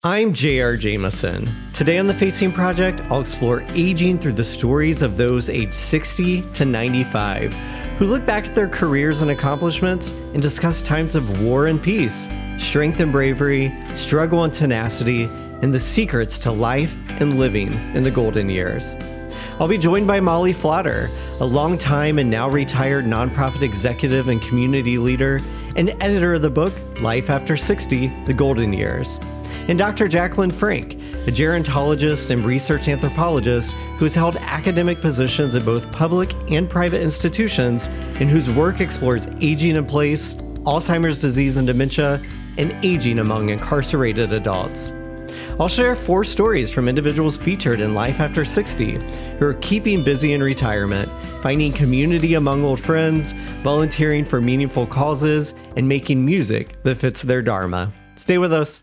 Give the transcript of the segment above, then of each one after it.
I'm J.R. Jameson. Today on the Facing Project, I'll explore aging through the stories of those aged 60 to 95 who look back at their careers and accomplishments and discuss times of war and peace, strength and bravery, struggle and tenacity, and the secrets to life and living in the golden years. I'll be joined by Molly Flotter, a longtime and now retired nonprofit executive and community leader and editor of the book Life After 60, The Golden Years, and Dr. Jacqueline Frank, a gerontologist and research anthropologist who has held academic positions at both public and private institutions and whose work explores aging in place, Alzheimer's disease and dementia, and aging among incarcerated adults. I'll share 4 stories from individuals featured in Life After 60 who are keeping busy in retirement, finding community among old friends, volunteering for meaningful causes, and making music that fits their dharma. Stay with us.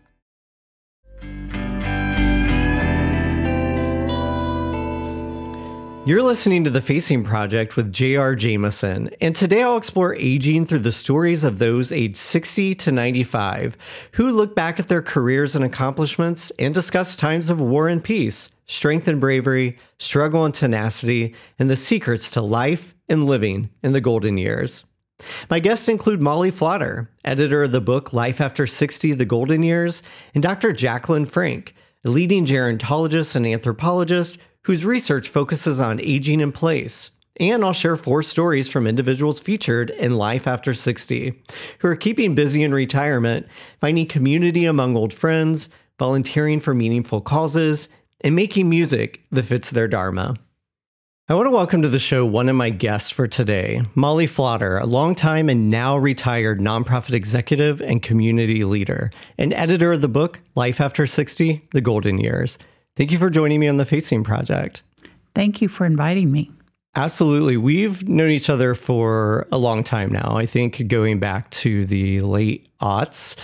You're listening to The Facing Project with J.R. Jameson, and today I'll explore aging through the stories of those aged 60 to 95 who look back at their careers and accomplishments and discuss times of war and peace, strength and bravery, struggle and tenacity, and the secrets to life and living in the golden years. My guests include Molly Flotter, editor of the book Life After 60, The Golden Years, and Dr. Jacqueline Frank, a leading gerontologist and anthropologist whose research focuses on aging in place. And I'll share 4 stories from individuals featured in Life After 60, who are keeping busy in retirement, finding community among old friends, volunteering for meaningful causes, and making music that fits their dharma. I want to welcome to the show one of my guests for today, Molly Flotter, a longtime and now retired nonprofit executive and community leader, and editor of the book Life After 60, The Golden Years. Thank you for joining me on the Facing Project. Thank you for inviting me. Absolutely. We've known each other for a long time now. I think going back to the late aughts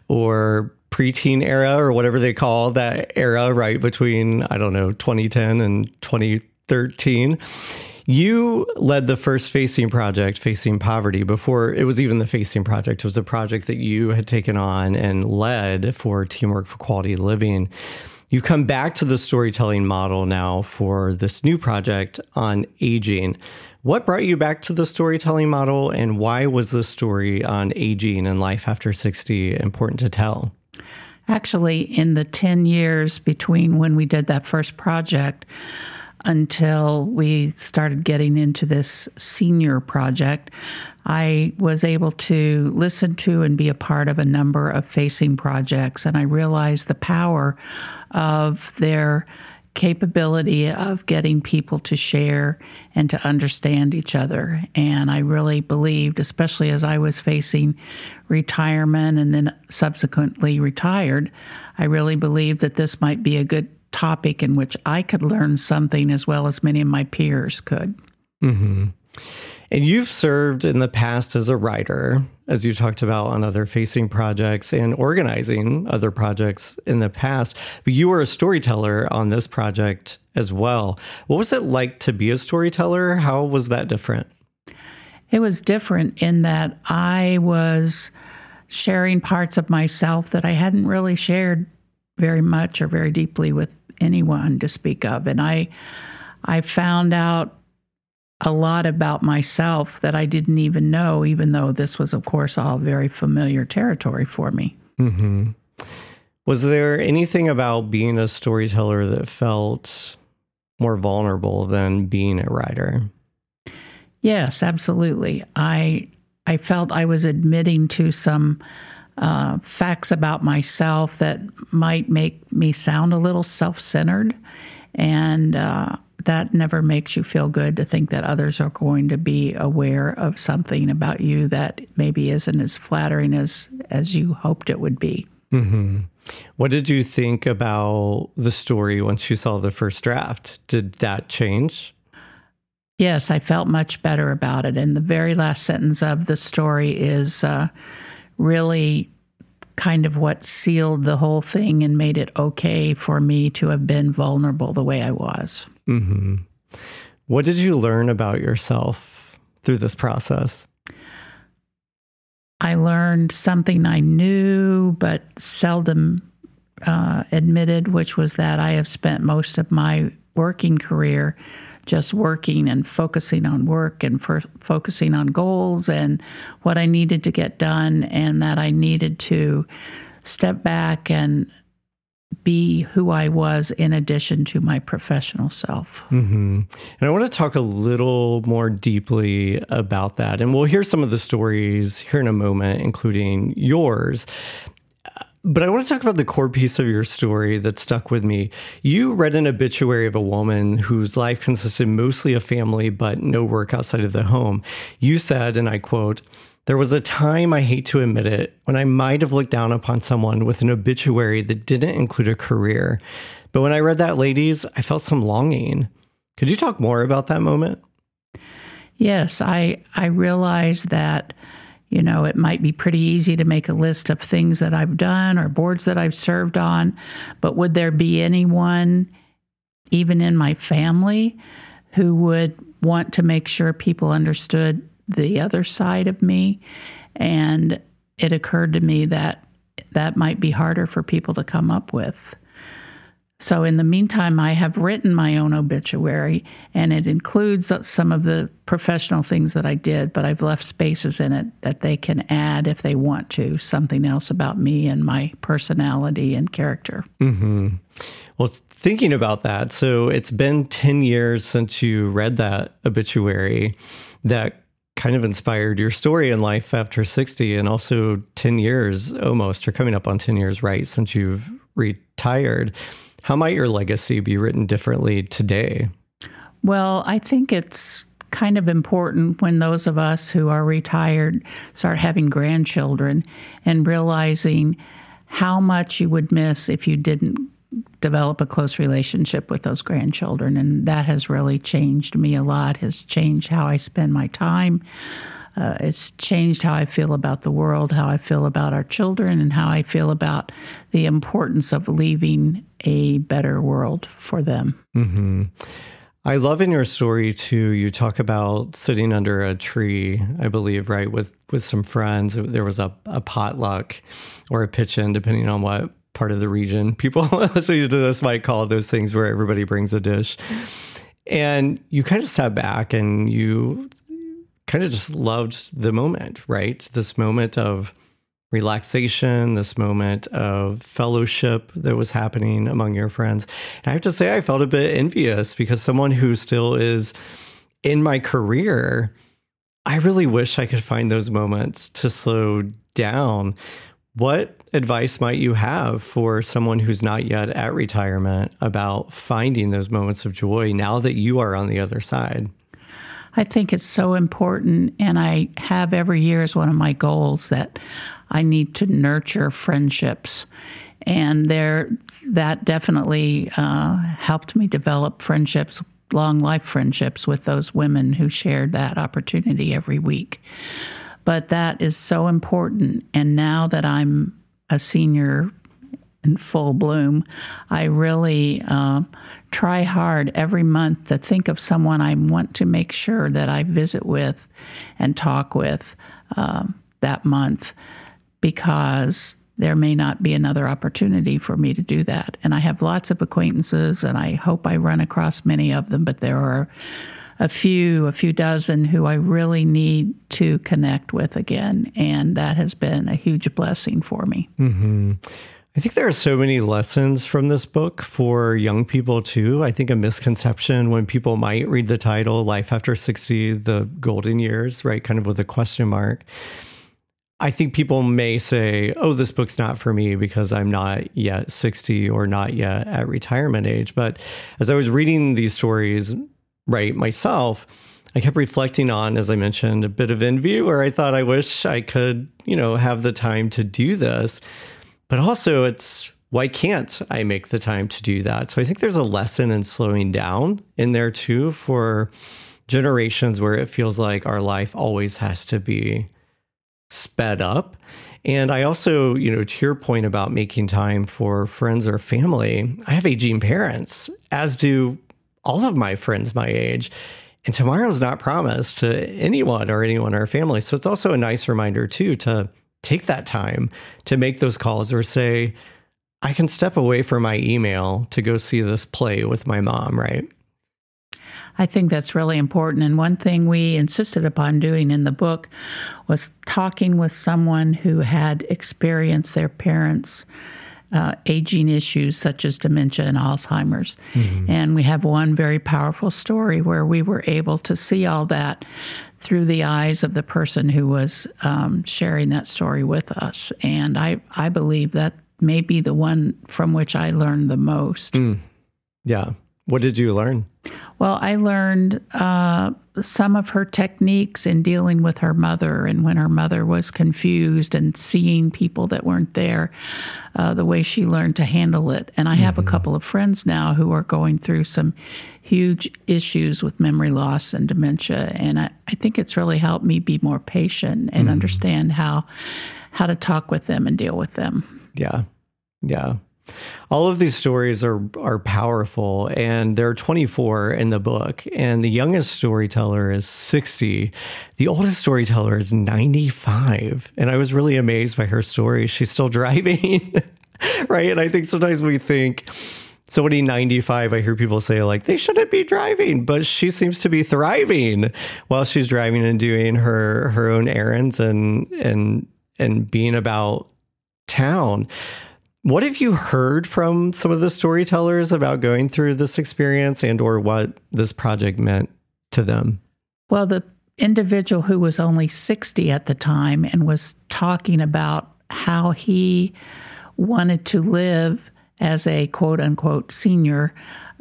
or preteen era or whatever they call that era, right between, 2010 and 2013. You led the first Facing Project, Facing Poverty, before it was even the Facing Project. It was a project that you had taken on and led for Teamwork for Quality Living. You come back to the storytelling model now for this new project on aging. What brought you back to the storytelling model, and why was the story on aging and life after 60 important to tell? Actually, in the 10 years between when we did that first project until we started getting into this senior project, I was able to listen to and be a part of a number of Facing projects, and I realized the power of their capability of getting people to share and to understand each other. And I really believed, especially as I was facing retirement and then subsequently retired, I really believed that this might be a good topic in which I could learn something as well as many of my peers could. Mm-hmm. And you've served in the past as a writer, as you talked about on other Facing projects and organizing other projects in the past. But you were a storyteller on this project as well. What was it like to be a storyteller? How was that different? It was different in that I was sharing parts of myself that I hadn't really shared very much or very deeply with anyone to speak of. And I found out a lot about myself that I didn't even know, even though this was, of course, all very familiar territory for me. Mm-hmm. Was there anything about being a storyteller that felt more vulnerable than being a writer? Yes, absolutely. I felt I was admitting to some facts about myself that might make me sound a little self-centered, and that never makes you feel good to think that others are going to be aware of something about you that maybe isn't as flattering as you hoped it would be. Mm-hmm. What did you think about the story once you saw the first draft? Did that change? Yes, I felt much better about it. And the very last sentence of the story is really kind of what sealed the whole thing and made it okay for me to have been vulnerable the way I was. Mm-hmm. What did you learn about yourself through this process? I learned something I knew but seldom admitted, which was that I have spent most of my working career just working and focusing on work and focusing on goals and what I needed to get done, and that I needed to step back and be who I was in addition to my professional self. Mm-hmm. And I want to talk a little more deeply about that. And we'll hear some of the stories here in a moment, including yours. But I want to talk about the core piece of your story that stuck with me. You read an obituary of a woman whose life consisted mostly of family, but no work outside of the home. You said, and I quote, "There was a time, I hate to admit it, when I might have looked down upon someone with an obituary that didn't include a career. But when I read that lady's, I felt some longing." Could you talk more about that moment? Yes, I realized that, it might be pretty easy to make a list of things that I've done or boards that I've served on, but would there be anyone, even in my family, who would want to make sure people understood the other side of me? And it occurred to me that that might be harder for people to come up with. So in the meantime, I have written my own obituary, and it includes some of the professional things that I did, but I've left spaces in it that they can add, if they want to, something else about me and my personality and character. Mm-hmm. Well, thinking about that, so it's been 10 years since you read that obituary that kind of inspired your story in Life After 60, and also 10 years almost, or coming up on 10 years, right, since you've retired. How might your legacy be written differently today? Well, I think it's kind of important when those of us who are retired start having grandchildren and realizing how much you would miss if you didn't develop a close relationship with those grandchildren. And that has really changed me a lot, has changed how I spend my time. It's changed how I feel about the world, how I feel about our children, and how I feel about the importance of leaving a better world for them. Mm-hmm. I love in your story, too, you talk about sitting under a tree, I believe, right, with some friends. There was a potluck or a pitch-in, depending on what part of the region people listening to this might call those things where everybody brings a dish. And you kind of sat back and you kind of just loved the moment, right? This moment of relaxation, this moment of fellowship that was happening among your friends. And I have to say, I felt a bit envious because someone who still is in my career, I really wish I could find those moments to slow down. What advice might you have for someone who's not yet at retirement about finding those moments of joy now that you are on the other side? I think it's so important, and I have every year as one of my goals that I need to nurture friendships. And that definitely helped me develop friendships, long life friendships with those women who shared that opportunity every week. But that is so important. And now that I'm a senior in full bloom, I really try hard every month to think of someone I want to make sure that I visit with and talk with that month, because there may not be another opportunity for me to do that. And I have lots of acquaintances, and I hope I run across many of them, but there are a few dozen who I really need to connect with again. And that has been a huge blessing for me. Mm-hmm. I think there are so many lessons from this book for young people, too. I think a misconception when people might read the title, Life After 60, the Golden Years, right, kind of with a question mark. I think people may say, oh, this book's not for me because I'm not yet 60 or not yet at retirement age. But as I was reading these stories, right, myself, I kept reflecting on, as I mentioned, a bit of envy where I thought I wish I could, have the time to do this. But also it's, why can't I make the time to do that? So I think there's a lesson in slowing down in there too for generations where it feels like our life always has to be sped up. And I also, to your point about making time for friends or family, I have aging parents, as do all of my friends my age. And tomorrow's not promised to anyone in our family. So it's also a nice reminder too to take that time to make those calls or say, I can step away from my email to go see this play with my mom, right? I think that's really important. And one thing we insisted upon doing in the book was talking with someone who had experienced their parents' aging issues such as dementia and Alzheimer's. Mm-hmm. And we have one very powerful story where we were able to see all that through the eyes of the person who was sharing that story with us. And I believe that may be the one from which I learned the most. Yeah. What did you learn? Well, I learned some of her techniques in dealing with her mother, and when her mother was confused and seeing people that weren't there, the way she learned to handle it. And I have a couple of friends now who are going through some huge issues with memory loss and dementia, and I think it's really helped me be more patient and understand how to talk with them and deal with them. Yeah. All of these stories are powerful, and there are 24 in the book, and the youngest storyteller is 60. The oldest storyteller is 95, and I was really amazed by her story. She's still driving, right? And I think sometimes we think somebody 95, I hear people say, like, they shouldn't be driving, but she seems to be thriving while she's driving and doing her own errands and being about town. What have you heard from some of the storytellers about going through this experience and or what this project meant to them? Well, the individual who was only 60 at the time and was talking about how he wanted to live as a quote-unquote senior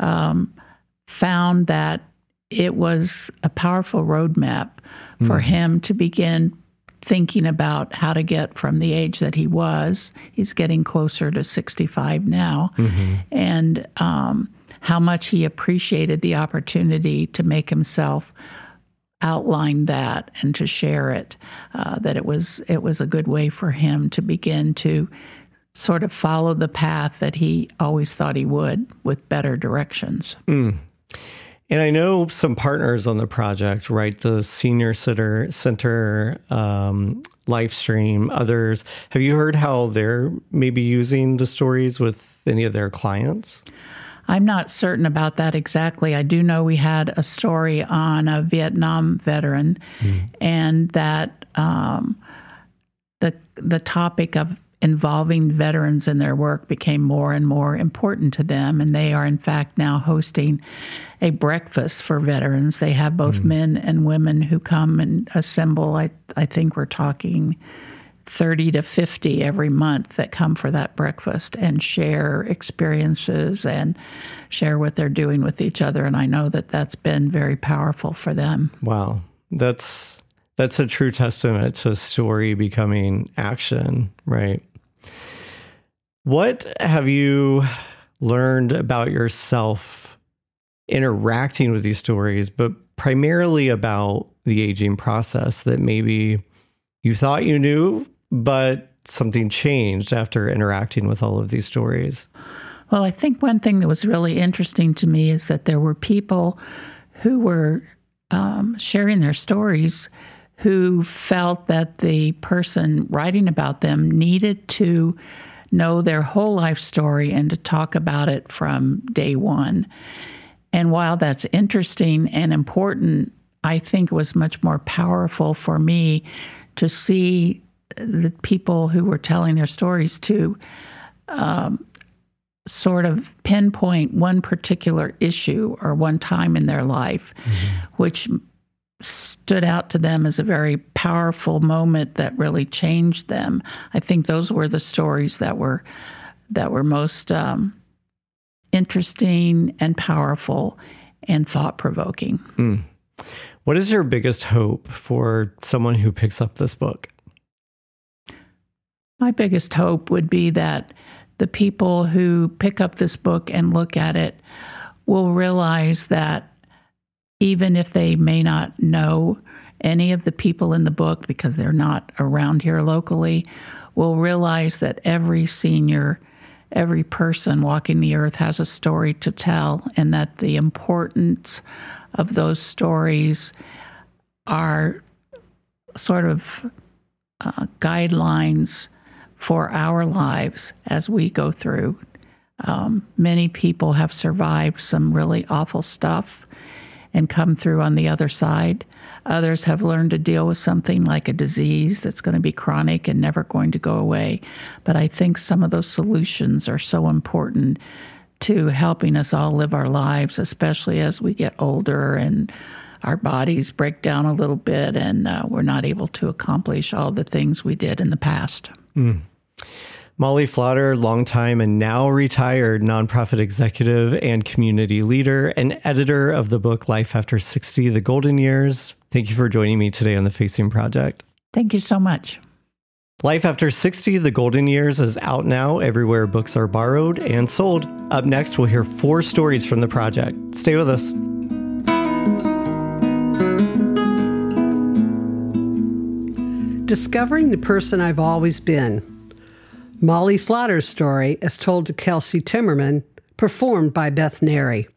found that it was a powerful roadmap for him to begin thinking about how to get from the age that he was. He's getting closer to 65 now, and how much he appreciated the opportunity to make himself outline that and to share it, that it was a good way for him to begin to sort of follow the path that he always thought he would with better directions. And I know some partners on the project, right? The Senior Center, live stream, others. Have you heard how they're maybe using the stories with any of their clients? I'm not certain about that exactly. I do know we had a story on a Vietnam veteran, and that the topic of involving veterans in their work became more and more important to them, and they are in fact now hosting a breakfast for veterans. They have both men and women who come and assemble. I think we're talking 30 to 50 every month that come for that breakfast and share experiences and share what they're doing with each other. And I know that that's been very powerful for them. Wow. That's a true testament to story becoming action, right? What have you learned about yourself interacting with these stories, but primarily about the aging process that maybe you thought you knew, but something changed after interacting with all of these stories? Well, I think one thing that was really interesting to me is that there were people who were sharing their stories who felt that the person writing about them needed to know their whole life story and to talk about it from day one. And while that's interesting and important, I think it was much more powerful for me to see the people who were telling their stories to sort of pinpoint one particular issue or one time in their life, which stood out to them as a very powerful moment that really changed them. I think those were the stories that were most interesting and powerful and thought-provoking. What is your biggest hope for someone who picks up this book? My biggest hope would be that the people who pick up this book and look at it will realize that even if they may not know any of the people in the book because they're not around here locally, will realize that every senior, every person walking the earth has a story to tell, and that the importance of those stories are sort of guidelines for our lives as we go through. Many people have survived some really awful stuff and come through on the other side. Others have learned to deal with something like a disease that's going to be chronic and never going to go away. But I think some of those solutions are so important to helping us all live our lives, especially as we get older and our bodies break down a little bit and we're not able to accomplish all the things we did in the past. Molly Flotter, longtime and now retired nonprofit executive and community leader and editor of the book Life After 60, The Golden Years. Thank you for joining me today on the Facing Project. Thank you so much. Life After 60, The Golden Years is out now everywhere books are borrowed and sold. Up next, we'll hear 4 stories from the project. Stay with us. Discovering the person I've always been. Molly Flotter's story, as told to Kelsey Timmerman, performed by Beth Neri.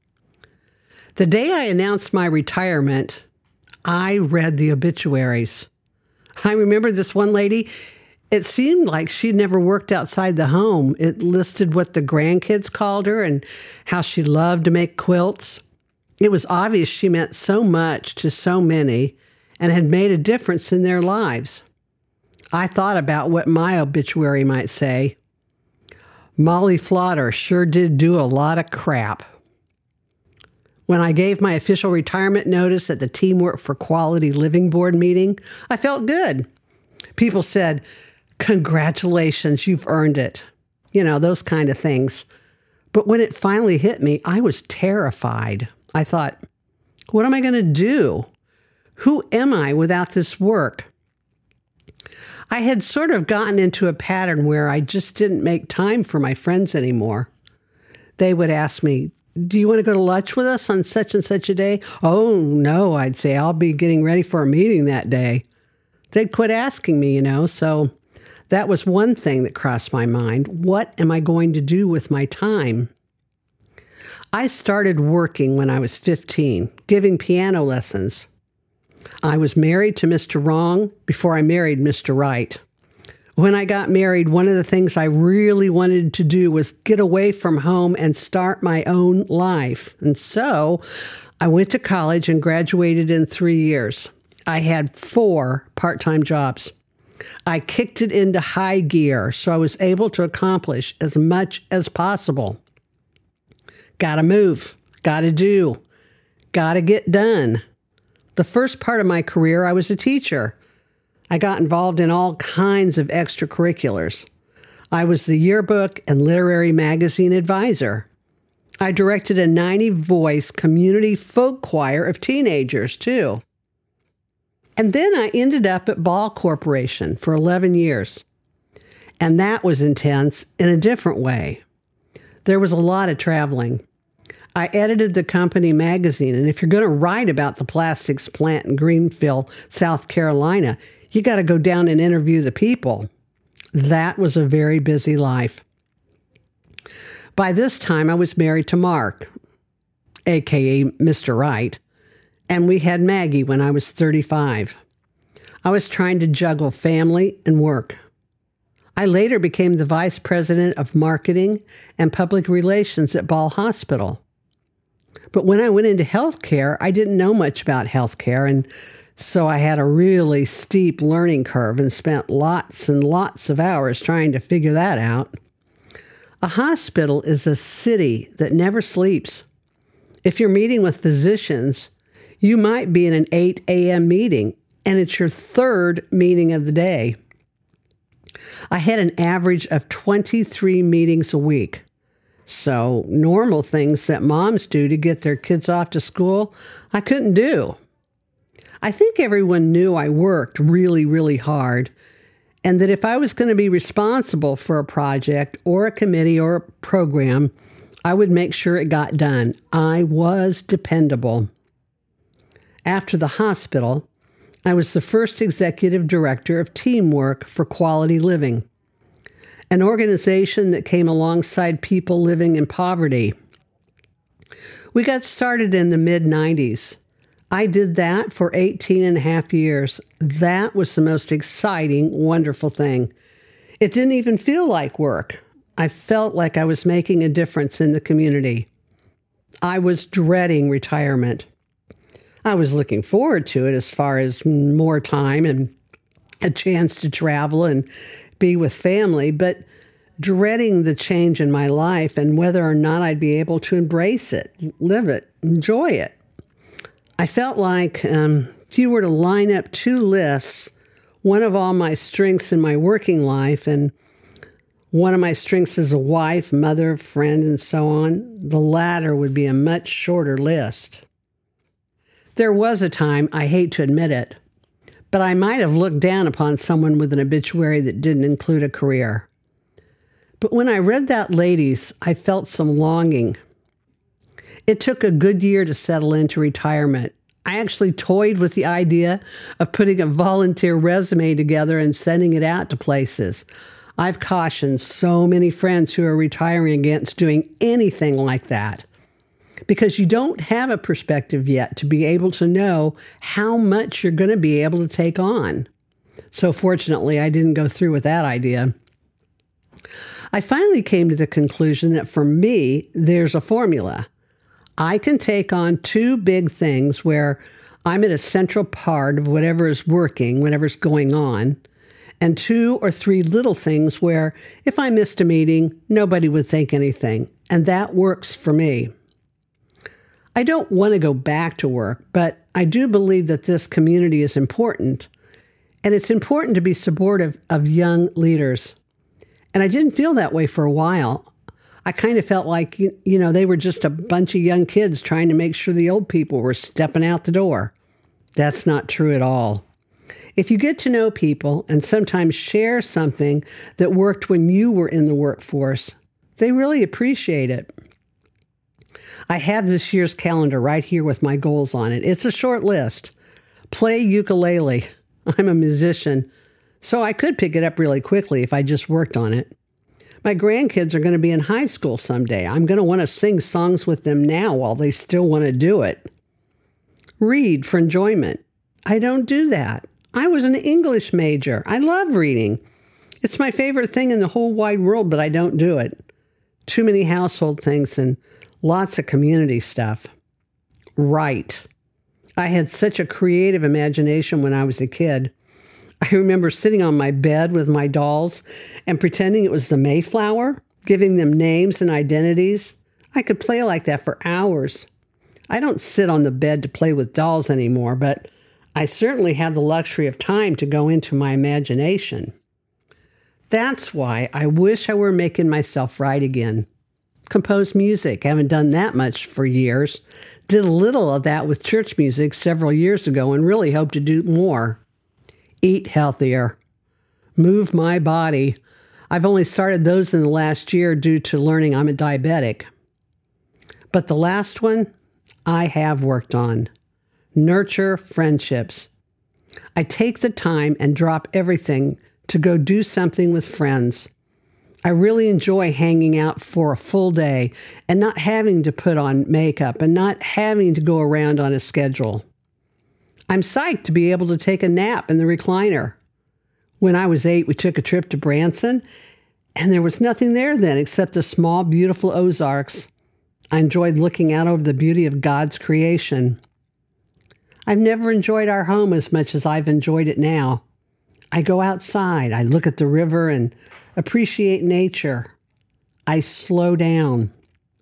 The day I announced my retirement, I read the obituaries. I remember this one lady, it seemed like she'd never worked outside the home. It listed what the grandkids called her and how she loved to make quilts. It was obvious she meant so much to so many and had made a difference in their lives. I thought about what my obituary might say. Molly Flotter sure did do a lot of crap. When I gave my official retirement notice at the Teamwork for Quality Living Board meeting, I felt good. People said, "Congratulations, you've earned it." You know, those kind of things. But when it finally hit me, I was terrified. I thought, what am I going to do? Who am I without this work? I had sort of gotten into a pattern where I just didn't make time for my friends anymore. They would ask me, "Do you want to go to lunch with us on such and such a day?" "Oh, no," I'd say, "I'll be getting ready for a meeting that day." They'd quit asking me, so that was one thing that crossed my mind. What am I going to do with my time? I started working when I was 15, giving piano lessons. I was married to Mr. Wrong before I married Mr. Right. When I got married, one of the things I really wanted to do was get away from home and start my own life. And so I went to college and graduated in 3 years. I had 4 part-time jobs. I kicked it into high gear so I was able to accomplish as much as possible. Gotta move, gotta do, gotta get done. The first part of my career, I was a teacher. I got involved in all kinds of extracurriculars. I was the yearbook and literary magazine advisor. I directed a 90-voice community folk choir of teenagers, too. And then I ended up at Ball Corporation for 11 years. And that was intense in a different way. There was a lot of traveling. I edited the company magazine, and if you're going to write about the plastics plant in Greenville, South Carolina, you got to go down and interview the people. That was a very busy life. By this time, I was married to Mark, a.k.a. Mr. Right, and we had Maggie when I was 35. I was trying to juggle family and work. I later became the vice president of marketing and public relations at Ball Hospital. But when I went into healthcare, I didn't know much about healthcare, and so I had a really steep learning curve and spent lots and lots of hours trying to figure that out. A hospital is a city that never sleeps. If you're meeting with physicians, you might be in an 8 a.m. meeting, and it's your 3rd meeting of the day. I had an average of 23 meetings a week. So normal things that moms do to get their kids off to school, I couldn't do. I think everyone knew I worked really, really hard, and that if I was going to be responsible for a project or a committee or a program, I would make sure it got done. I was dependable. After the hospital, I was the first executive director of Teamwork for Quality Living, an organization that came alongside people living in poverty. We got started in the mid-90s. I did that for 18 and a half years. That was the most exciting, wonderful thing. It didn't even feel like work. I felt like I was making a difference in the community. I was dreading retirement. I was looking forward to it as far as more time and a chance to travel and be with family, but dreading the change in my life and whether or not I'd be able to embrace it, live it, enjoy it. I felt like if you were to line up two lists, one of all my strengths in my working life and one of my strengths as a wife, mother, friend, and so on, the latter would be a much shorter list. There was a time, I hate to admit it, but I might have looked down upon someone with an obituary that didn't include a career. But when I read that lady's, I felt some longing. It took a good year to settle into retirement. I actually toyed with the idea of putting a volunteer resume together and sending it out to places. I've cautioned so many friends who are retiring against doing anything like that because you don't have a perspective yet to be able to know how much you're going to be able to take on. So fortunately, I didn't go through with that idea. I finally came to the conclusion that for me, there's a formula. I can take on two big things where I'm at a central part of whatever is working, whatever's going on, and two or three little things where if I missed a meeting, nobody would think anything, and that works for me. I don't want to go back to work, but I do believe that this community is important, and it's important to be supportive of young leaders. And I didn't feel that way for a while. I kind of felt like, they were just a bunch of young kids trying to make sure the old people were stepping out the door. That's not true at all. If you get to know people and sometimes share something that worked when you were in the workforce, they really appreciate it. I have this year's calendar right here with my goals on it. It's a short list. Play ukulele. I'm a musician, so I could pick it up really quickly if I just worked on it. My grandkids are going to be in high school someday. I'm going to want to sing songs with them now while they still want to do it. Read for enjoyment. I don't do that. I was an English major. I love reading. It's my favorite thing in the whole wide world, but I don't do it. Too many household things and lots of community stuff. Write. I had such a creative imagination when I was a kid. I remember sitting on my bed with my dolls and pretending it was the Mayflower, giving them names and identities. I could play like that for hours. I don't sit on the bed to play with dolls anymore, but I certainly have the luxury of time to go into my imagination. That's why I wish I were making myself write again. Compose music. Haven't done that much for years. Did a little of that with church music several years ago and really hope to do more. Eat healthier. Move my body. I've only started those in the last year due to learning I'm a diabetic. But the last one, I have worked on. Nurture friendships. I take the time and drop everything to go do something with friends. I really enjoy hanging out for a full day and not having to put on makeup and not having to go around on a schedule. I'm psyched to be able to take a nap in the recliner. When I was 8, we took a trip to Branson, and there was nothing there then except the small, beautiful Ozarks. I enjoyed looking out over the beauty of God's creation. I've never enjoyed our home as much as I've enjoyed it now. I go outside, I look at the river and appreciate nature. I slow down.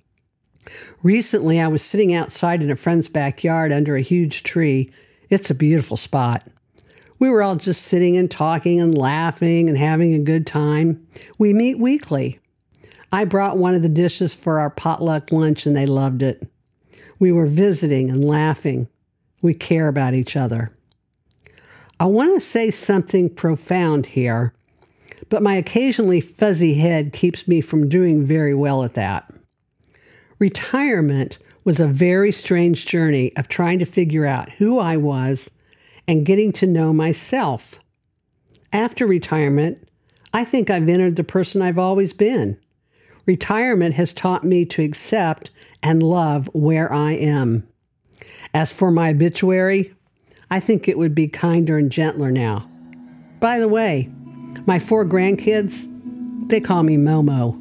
Recently, I was sitting outside in a friend's backyard under a huge tree. It's a beautiful spot. We were all just sitting and talking and laughing and having a good time. We meet weekly. I brought one of the dishes for our potluck lunch and they loved it. We were visiting and laughing. We care about each other. I want to say something profound here, but my occasionally fuzzy head keeps me from doing very well at that. Retirement was a very strange journey of trying to figure out who I was and getting to know myself. After retirement, I think I've entered the person I've always been. Retirement has taught me to accept and love where I am. As for my obituary, I think it would be kinder and gentler now. By the way, My 4 grandkids, they call me Momo.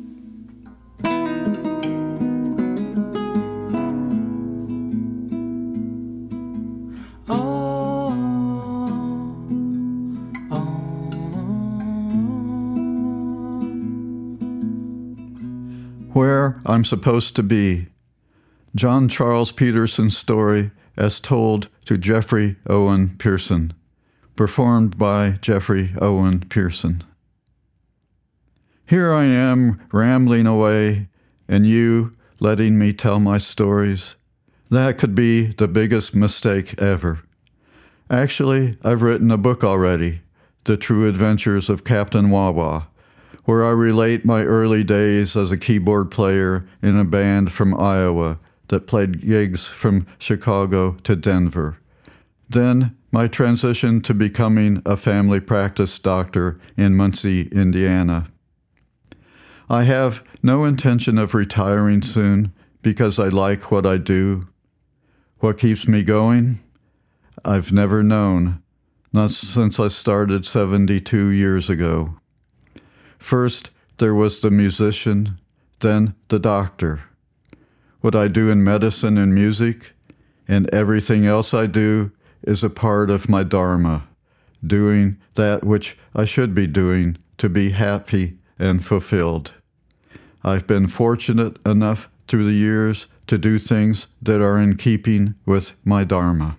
Where I'm Supposed to Be. John Charles Peterson's story as told to Jeffrey Owen Pearson. Performed by Jeffrey Owen Pearson. Here I am rambling away, and you letting me tell my stories. That could be the biggest mistake ever. Actually, I've written a book already, The True Adventures of Captain Wawa, where I relate my early days as a keyboard player in a band from Iowa that played gigs from Chicago to Denver. Then my transition to becoming a family practice doctor in Muncie, Indiana. I have no intention of retiring soon because I like what I do. What keeps me going? I've never known, not since I started 72 years ago. First, there was the musician, then the doctor. What I do in medicine and music, and everything else I do, is a part of my dharma, doing that which I should be doing to be happy and fulfilled. I've been fortunate enough through the years to do things that are in keeping with my dharma.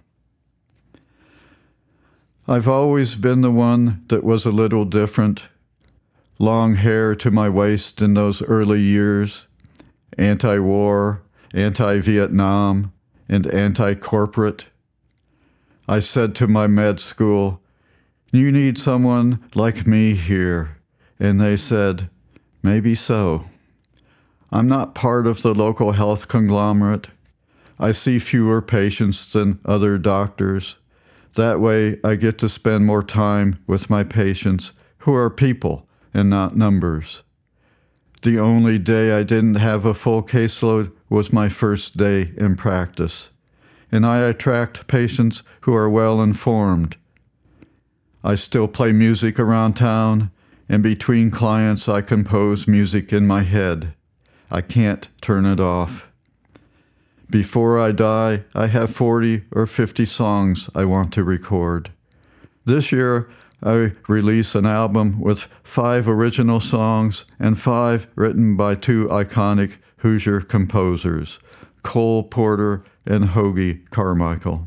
I've always been the one that was a little different. Long hair to my waist in those early years, anti-war, anti-Vietnam, and anti-corporate. I said to my med school, "You need someone like me here." And they said, "Maybe so." I'm not part of the local health conglomerate. I see fewer patients than other doctors. That way I get to spend more time with my patients, who are people and not numbers. The only day I didn't have a full caseload was my first day in practice, and I attract patients who are well informed. I still play music around town, and between clients I compose music in my head. I can't turn it off. Before I die, I have 40 or 50 songs I want to record. This year, I release an album with 5 original songs and 5 written by 2 iconic Hoosier composers, Cole Porter and Hoagie Carmichael.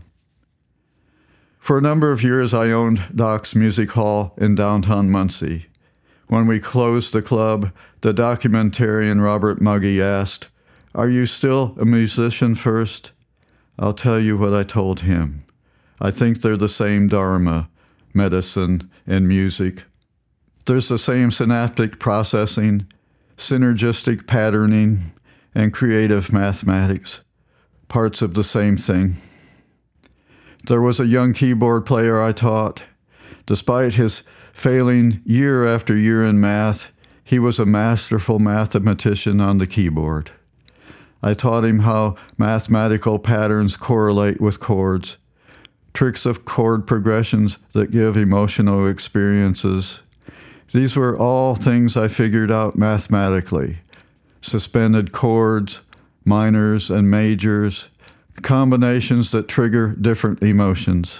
For a number of years, I owned Doc's Music Hall in downtown Muncie. When we closed the club, the documentarian Robert Muggy asked, "Are you still a musician first?" I'll tell you what I told him. I think they're the same dharma, medicine and music. There's the same synaptic processing, synergistic patterning, and creative mathematics, parts of the same thing. There was a young keyboard player I taught. Despite his failing year after year in math, he was a masterful mathematician on the keyboard. I taught him how mathematical patterns correlate with chords, tricks of chord progressions that give emotional experiences. These were all things I figured out mathematically. Suspended chords, minors and majors, combinations that trigger different emotions.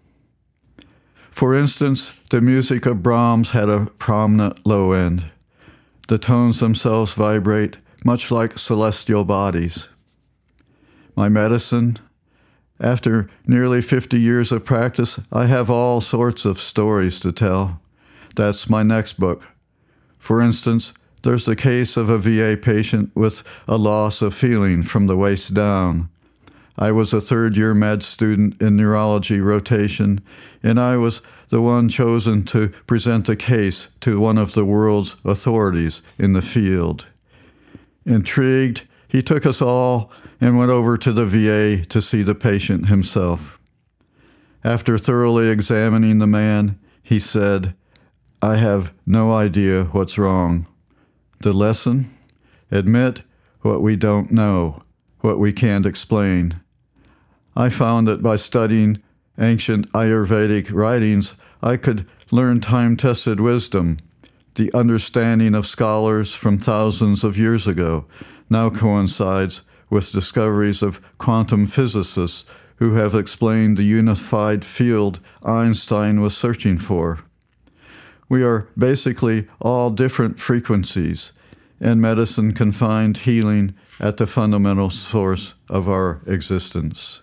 For instance, the music of Brahms had a prominent low end. The tones themselves vibrate much like celestial bodies. My medicine, after nearly 50 years of practice, I have all sorts of stories to tell. That's my next book. For instance, there's the case of a VA patient with a loss of feeling from the waist down. I was a third-year med student in neurology rotation, and I was the one chosen to present the case to one of the world's authorities in the field. Intrigued, he took us all and went over to the VA to see the patient himself. After thoroughly examining the man, he said, "I have no idea what's wrong." The lesson? Admit what we don't know, what we can't explain. I found that by studying ancient Ayurvedic writings, I could learn time-tested wisdom. The understanding of scholars from thousands of years ago now coincides with discoveries of quantum physicists who have explained the unified field Einstein was searching for. We are basically all different frequencies, and medicine can find healing at the fundamental source of our existence.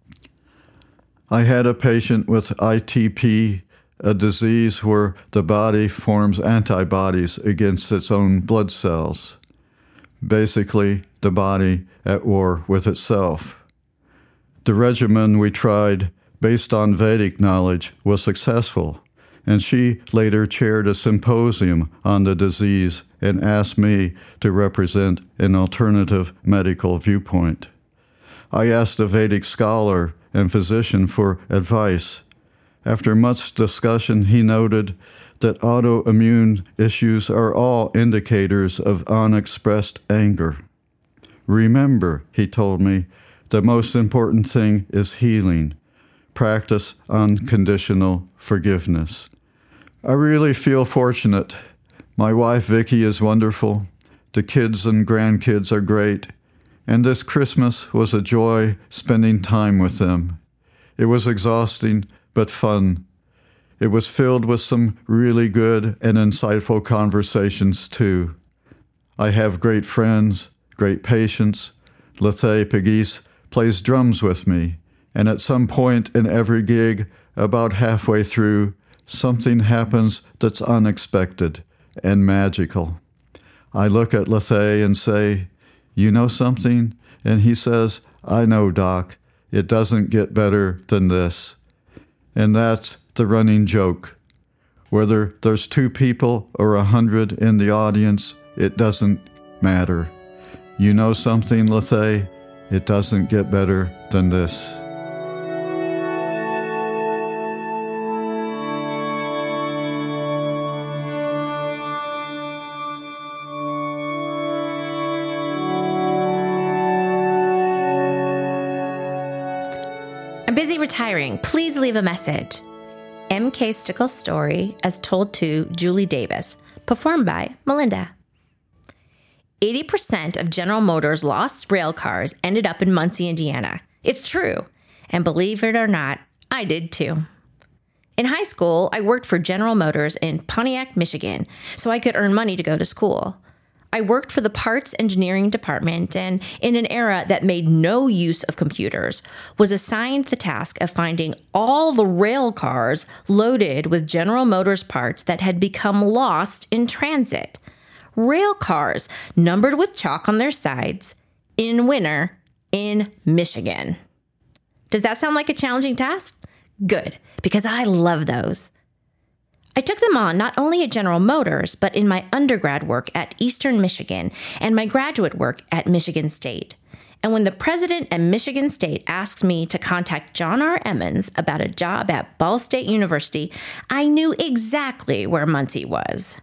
I had a patient with ITP, a disease where the body forms antibodies against its own blood cells. Basically, the body at war with itself. The regimen we tried, based on Vedic knowledge, was successful, and she later chaired a symposium on the disease and asked me to represent an alternative medical viewpoint. I asked a Vedic scholar and physician for advice. After much discussion, he noted that autoimmune issues are all indicators of unexpressed anger. Remember, he told me, the most important thing is healing. Practice unconditional forgiveness. I really feel fortunate. My wife, Vicki, is wonderful. The kids and grandkids are great. And this Christmas was a joy spending time with them. It was exhausting, but fun. It was filled with some really good and insightful conversations, too. I have great friends, great patients. Lethe Pegis plays drums with me, and at some point in every gig, about halfway through, something happens that's unexpected and magical. I look at Lethe and say, "You know something?" And he says, "I know, Doc. It doesn't get better than this." And that's the running joke. Whether there's 2 people or 100 in the audience, it doesn't matter. You know something, Lethe? It doesn't get better than this. I'm busy retiring. Please leave a message. M.K. Stickel's story as told to Julie Davis, performed by Melinda. 80% of General Motors' lost rail cars ended up in Muncie, Indiana. It's true. And believe it or not, I did too. In high school, I worked for General Motors in Pontiac, Michigan, so I could earn money to go to school. I worked for the parts engineering department and, in an era that made no use of computers, was assigned the task of finding all the rail cars loaded with General Motors parts that had become lost in transit. Rail cars numbered with chalk on their sides in winter in Michigan. Does that sound like a challenging task? Good, because I love those. I took them on not only at General Motors, but in my undergrad work at Eastern Michigan and my graduate work at Michigan State. And when the president at Michigan State asked me to contact John R. Emmons about a job at Ball State University, I knew exactly where Muncie was.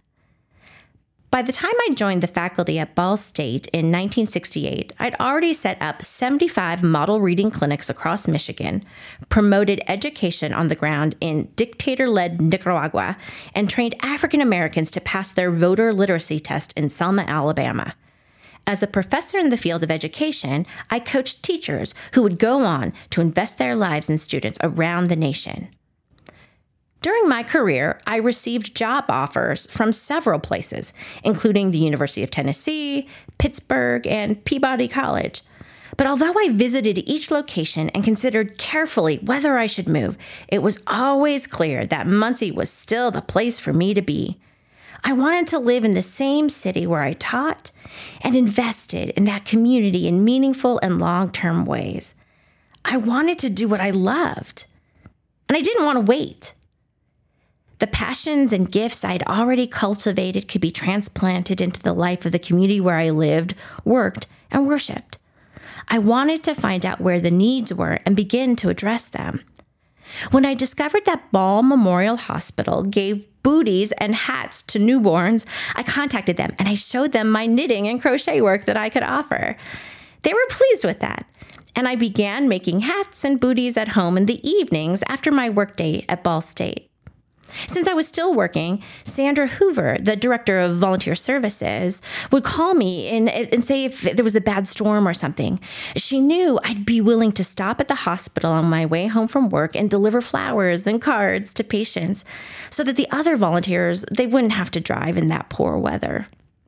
By the time I joined the faculty at Ball State in 1968, I'd already set up 75 model reading clinics across Michigan, promoted education on the ground in dictator-led Nicaragua, and trained African Americans to pass their voter literacy test in Selma, Alabama. As a professor in the field of education, I coached teachers who would go on to invest their lives in students around the nation. During my career, I received job offers from several places, including the University of Tennessee, Pittsburgh, and Peabody College. But although I visited each location and considered carefully whether I should move, it was always clear that Muncie was still the place for me to be. I wanted to live in the same city where I taught and invested in that community in meaningful and long-term ways. I wanted to do what I loved, and I didn't want to wait. The passions and gifts I'd already cultivated could be transplanted into the life of the community where I lived, worked, and worshiped. I wanted to find out where the needs were and begin to address them. When I discovered that Ball Memorial Hospital gave booties and hats to newborns, I contacted them and I showed them my knitting and crochet work that I could offer. They were pleased with that. and I began making hats and booties at home in the evenings after my workday at Ball State. Since I was still working, Sandra Hoover, the director of volunteer services, would call me and say if there was a bad storm or something. She knew I'd be willing to stop at the hospital on my way home from work and deliver flowers and cards to patients so that the other volunteers, they wouldn't have to drive in that poor weather.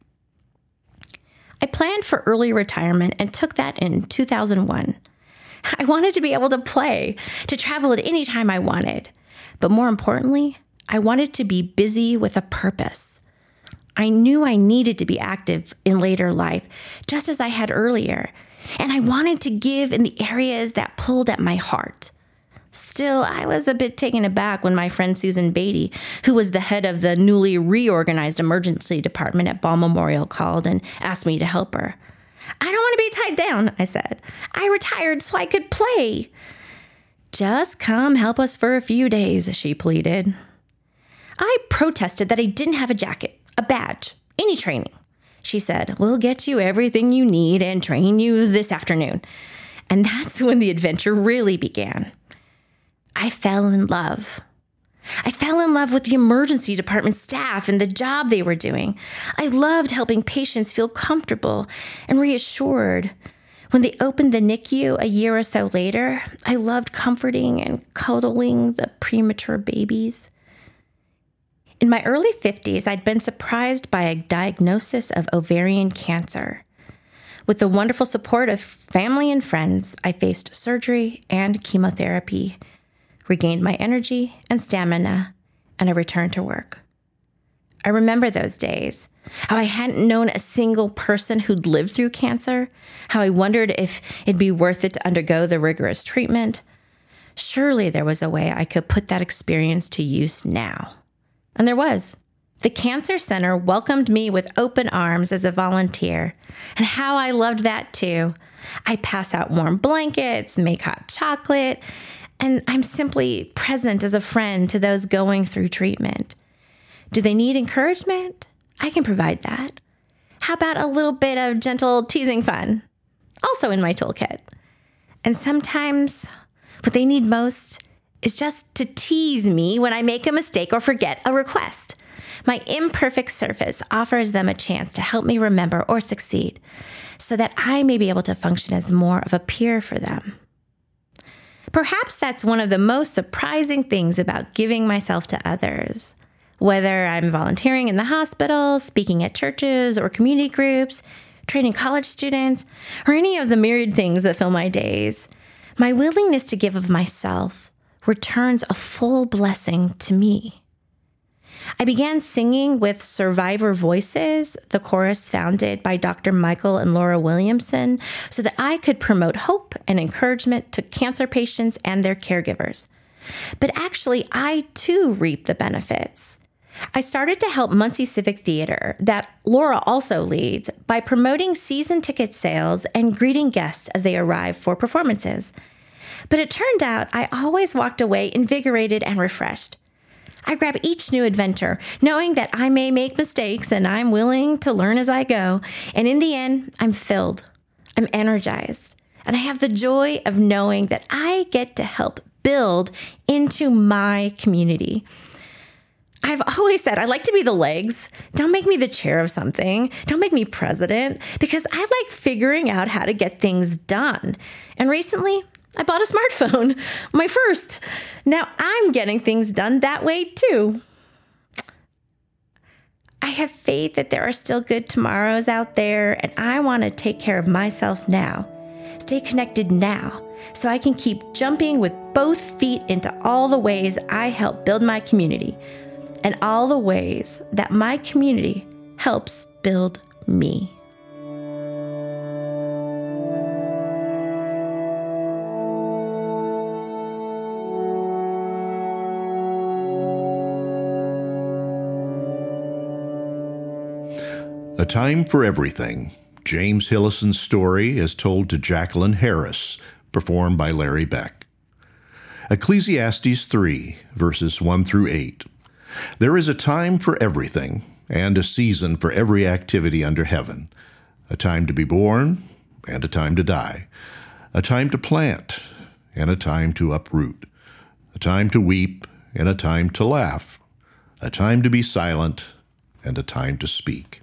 I planned for early retirement and took that in 2001. I wanted to be able to play, to travel at any time I wanted. But more importantly, I wanted to be busy with a purpose. I knew I needed to be active in later life, just as I had earlier, and I wanted to give in the areas that pulled at my heart. Still, I was a bit taken aback when my friend Susan Beatty, who was the head of the newly reorganized emergency department at Ball Memorial, called and asked me to help her. "I don't want to be tied down," I said. "I retired so I could play." "Just come help us for a few days," she pleaded. I protested that I didn't have a jacket, a badge, any training. She said, "We'll get you everything you need and train you this afternoon." And that's when the adventure really began. I fell in love. I fell in love with the emergency department staff and the job they were doing. I loved helping patients feel comfortable and reassured. When they opened the NICU a year or so later, I loved comforting and cuddling the premature babies. In my early 50s, I'd been surprised by a diagnosis of ovarian cancer. With the wonderful support of family and friends, I faced surgery and chemotherapy, regained my energy and stamina, and I returned to work. I remember those days, how I hadn't known a single person who'd lived through cancer, how I wondered if it'd be worth it to undergo the rigorous treatment. Surely there was a way I could put that experience to use now. And there was. The Cancer Center welcomed me with open arms as a volunteer, and how I loved that too. I pass out warm blankets, make hot chocolate, and I'm simply present as a friend to those going through treatment. Do they need encouragement? I can provide that. How about a little bit of gentle teasing fun? Also in my toolkit. And sometimes what they need most is just to tease me when I make a mistake or forget a request. My imperfect surface offers them a chance to help me remember or succeed so that I may be able to function as more of a peer for them. Perhaps that's one of the most surprising things about giving myself to others. Whether I'm volunteering in the hospital, speaking at churches or community groups, training college students, or any of the myriad things that fill my days, my willingness to give of myself returns a full blessing to me. I began singing with Survivor Voices, the chorus founded by Dr. Michael and Laura Williamson, so that I could promote hope and encouragement to cancer patients and their caregivers. But actually, I too reap the benefits. I started to help Muncie Civic Theater, that Laura also leads, by promoting season ticket sales and greeting guests as they arrive for performances. But it turned out I always walked away invigorated and refreshed. I grab each new adventure, knowing that I may make mistakes and I'm willing to learn as I go. And in the end, I'm filled. I'm energized. And I have the joy of knowing that I get to help build into my community. I've always said I like to be the legs. Don't make me the chair of something. Don't make me president, because I like figuring out how to get things done. And recently, I bought a smartphone, my first. Now I'm getting things done that way too. I have faith that there are still good tomorrows out there, and I want to take care of myself now. Stay connected now, so I can keep jumping with both feet into all the ways I help build my community, and all the ways that my community helps build me. A Time for Everything, James Hillison's story as told to Jacqueline Harris, performed by Larry Beck. Ecclesiastes 3, verses 1 through 8. There is a time for everything, and a season for every activity under heaven, a time to be born and a time to die, a time to plant and a time to uproot, a time to weep and a time to laugh, a time to be silent and a time to speak.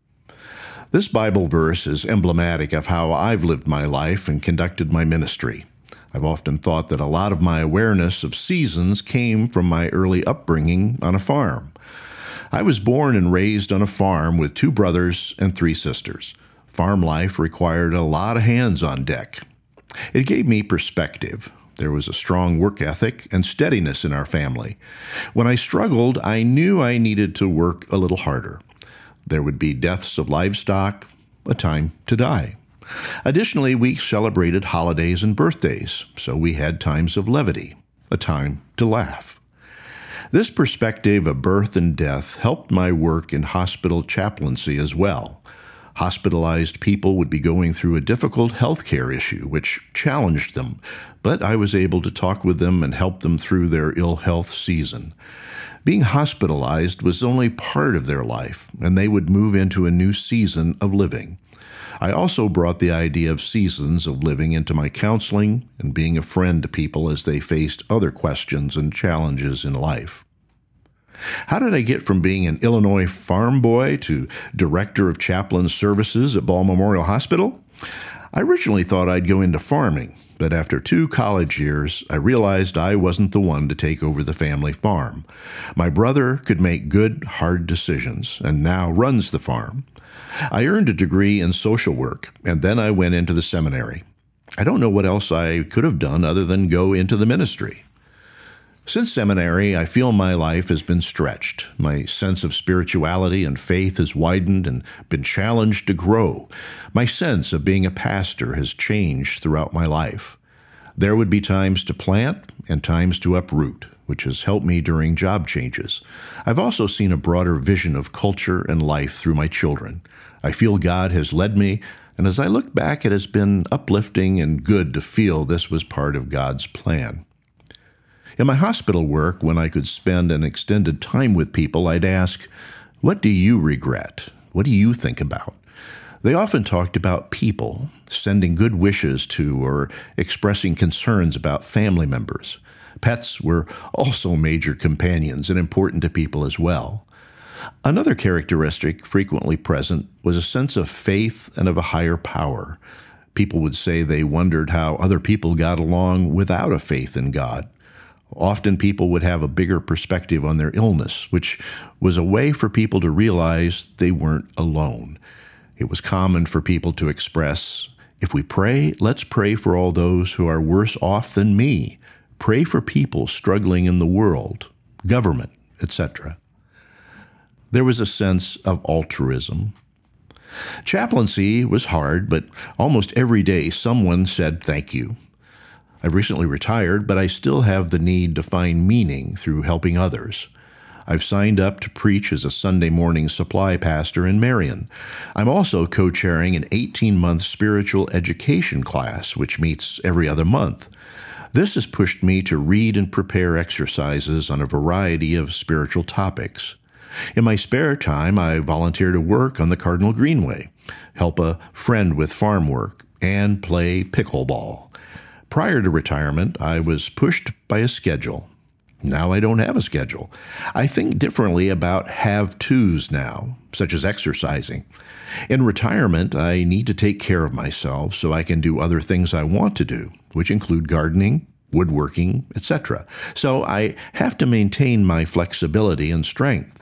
This Bible verse is emblematic of how I've lived my life and conducted my ministry. I've often thought that a lot of my awareness of seasons came from my early upbringing on a farm. I was born and raised on a farm with 2 brothers and 3 sisters. Farm life required a lot of hands on deck. It gave me perspective. There was a strong work ethic and steadiness in our family. When I struggled, I knew I needed to work a little harder. There would be deaths of livestock, a time to die. Additionally, we celebrated holidays and birthdays, so we had times of levity, a time to laugh. This perspective of birth and death helped my work in hospital chaplaincy as well. Hospitalized people would be going through a difficult healthcare issue, which challenged them, but I was able to talk with them and help them through their ill health season. Being hospitalized was only part of their life, and they would move into a new season of living. I also brought the idea of seasons of living into my counseling and being a friend to people as they faced other questions and challenges in life. How did I get from being an Illinois farm boy to director of chaplain services at Ball Memorial Hospital? I originally thought I'd go into farming, but after 2 college years, I realized I wasn't the one to take over the family farm. My brother could make good, hard decisions and now runs the farm. I earned a degree in social work, and then I went into the seminary. I don't know what else I could have done other than go into the ministry. Since seminary, I feel my life has been stretched. My sense of spirituality and faith has widened and been challenged to grow. My sense of being a pastor has changed throughout my life. There would be times to plant and times to uproot, which has helped me during job changes. I've also seen a broader vision of culture and life through my children. I feel God has led me, and as I look back, it has been uplifting and good to feel this was part of God's plan. In my hospital work, when I could spend an extended time with people, I'd ask, "What do you regret? What do you think about?" They often talked about people, sending good wishes to or expressing concerns about family members. Pets were also major companions and important to people as well. Another characteristic frequently present was a sense of faith and of a higher power. People would say they wondered how other people got along without a faith in God. Often people would have a bigger perspective on their illness, which was a way for people to realize they weren't alone. It was common for people to express, "If we pray, let's pray for all those who are worse off than me. Pray for people struggling in the world, government, etc." There was a sense of altruism. Chaplaincy was hard, but almost every day someone said thank you. I've recently retired, but I still have the need to find meaning through helping others. I've signed up to preach as a Sunday morning supply pastor in Marion. I'm also co-chairing an 18-month spiritual education class, which meets every other month. This has pushed me to read and prepare exercises on a variety of spiritual topics. In my spare time, I volunteer to work on the Cardinal Greenway, help a friend with farm work, and play pickleball. Prior to retirement, I was pushed by a schedule. Now I don't have a schedule. I think differently about have-tos now, such as exercising. In retirement, I need to take care of myself so I can do other things I want to do, which include gardening, woodworking, etc. So I have to maintain my flexibility and strength.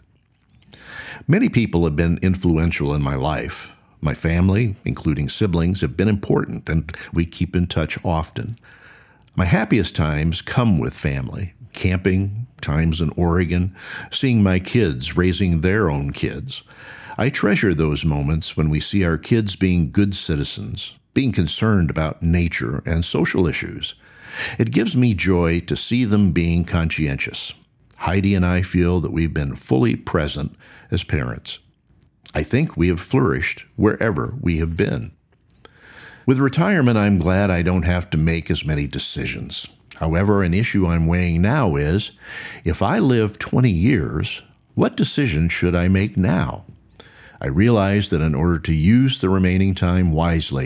Many people have been influential in my life. My family, including siblings, have been important, and we keep in touch often. My happiest times come with family, camping, times in Oregon, seeing my kids raising their own kids. I treasure those moments when we see our kids being good citizens, being concerned about nature and social issues. It gives me joy to see them being conscientious. Heidi and I feel that we've been fully present as parents. I think we have flourished wherever we have been. With retirement, I'm glad I don't have to make as many decisions. However, an issue I'm weighing now is, if I live 20 years, what decision should I make now? I realize that in order to use the remaining time wisely,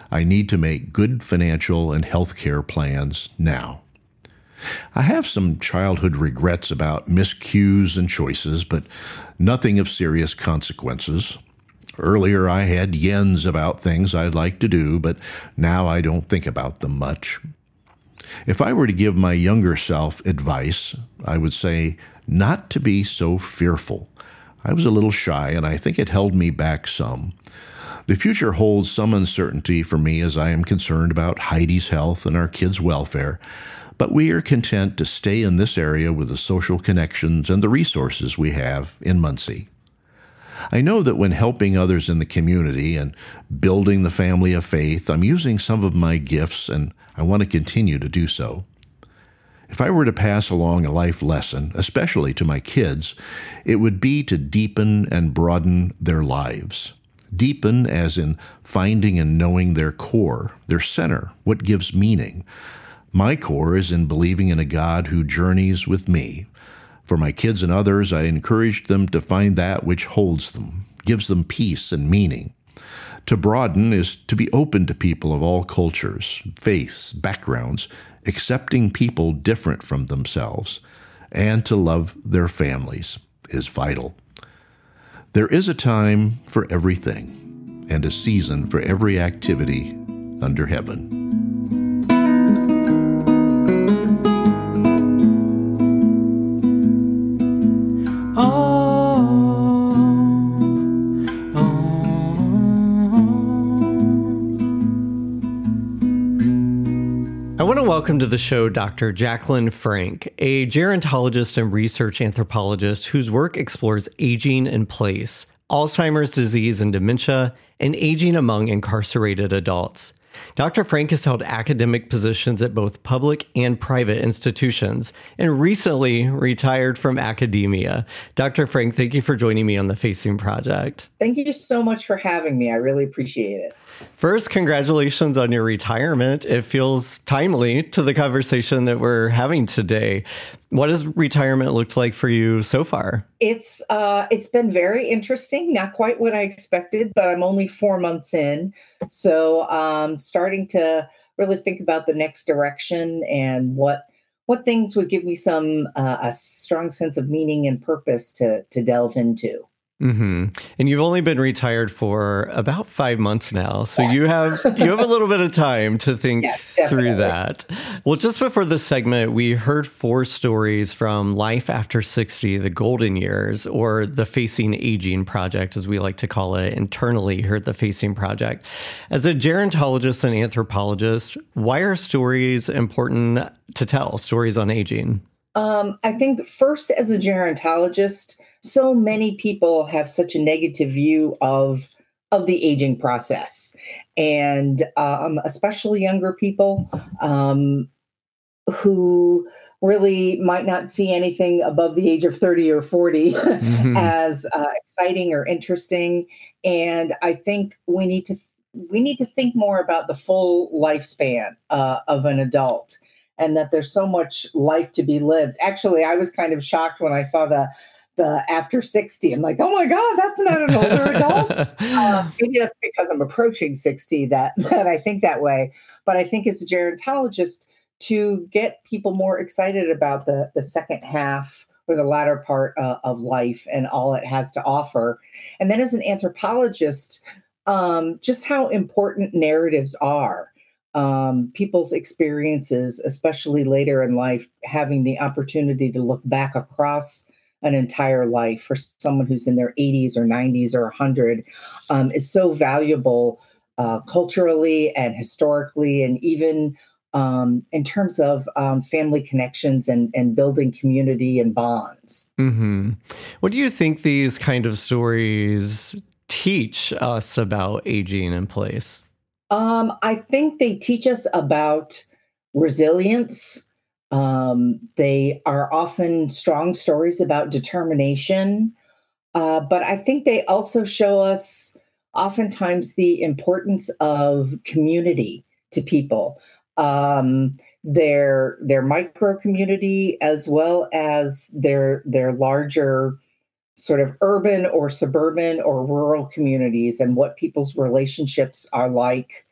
I need to make good financial and health care plans now. I have some childhood regrets about miscues and choices, but nothing of serious consequences. Earlier, I had yens about things I'd like to do, but now I don't think about them much. If I were to give my younger self advice, I would say not to be so fearful. I was a little shy, and I think it held me back some. The future holds some uncertainty for me as I am concerned about Heidi's health and our kids' welfare, but we are content to stay in this area with the social connections and the resources we have in Muncie. I know that when helping others in the community and building the family of faith, I'm using some of my gifts, and I want to continue to do so. If I were to pass along a life lesson, especially to my kids, it would be to deepen and broaden their lives. Deepen as in finding and knowing their core, their center, what gives meaning. My core is in believing in a God who journeys with me. For my kids and others, I encouraged them to find that which holds them, gives them peace and meaning. To broaden is to be open to people of all cultures, faiths, backgrounds, accepting people different from themselves, and to love their families is vital. There is a time for everything, and a season for every activity under heaven. I want to welcome to the show Dr. Jacqueline Frank, a gerontologist and research anthropologist whose work explores aging in place, Alzheimer's disease and dementia, and aging among incarcerated adults. Dr. Frank has held academic positions at both public and private institutions and recently retired from academia. Dr. Frank, thank you for joining me on the Facing Project. Thank you so much for having me. I really appreciate it. First, congratulations on your retirement. It feels timely to the conversation that we're having today. What has retirement looked like for you so far? It's been very interesting. Not quite what I expected, but I'm only 4 months in. So starting to really think about the next direction and what things would give me a strong sense of meaning and purpose to delve into. Mm-hmm. And you've only been retired for about 5 months now. So you have a little bit of time to think through that. Well, just before this segment, we heard 4 stories from Life After 60, the Golden Years, or the Facing Aging Project, as we like to call it internally here at the Facing Project. As a gerontologist and anthropologist, why are stories important to tell, stories on aging? I think first, as a gerontologist, so many people have such a negative view of the aging process, and especially younger people who really might not see anything above the age of 30 or 40 as exciting or interesting. And I think we need to think more about the full lifespan of an adult, and that there's so much life to be lived. Actually, I was kind of shocked when I saw the after 60. I'm like, oh my God, that's not an older adult. Maybe that's because I'm approaching 60 that I think that way. But I think as a gerontologist, to get people more excited about the second half or the latter part of life and all it has to offer. And then as an anthropologist, just how important narratives are. People's experiences, especially later in life, having the opportunity to look back across an entire life for someone who's in their 80s or 90s or 100 is so valuable culturally and historically, and even in terms of family connections and building community and bonds. Mm-hmm. What do you think these kind of stories teach us about aging in place? I think they teach us about resilience. They are often strong stories about determination, but I think they also show us oftentimes the importance of community to people, their micro community as well as their larger sort of urban or suburban or rural communities, and what people's relationships are like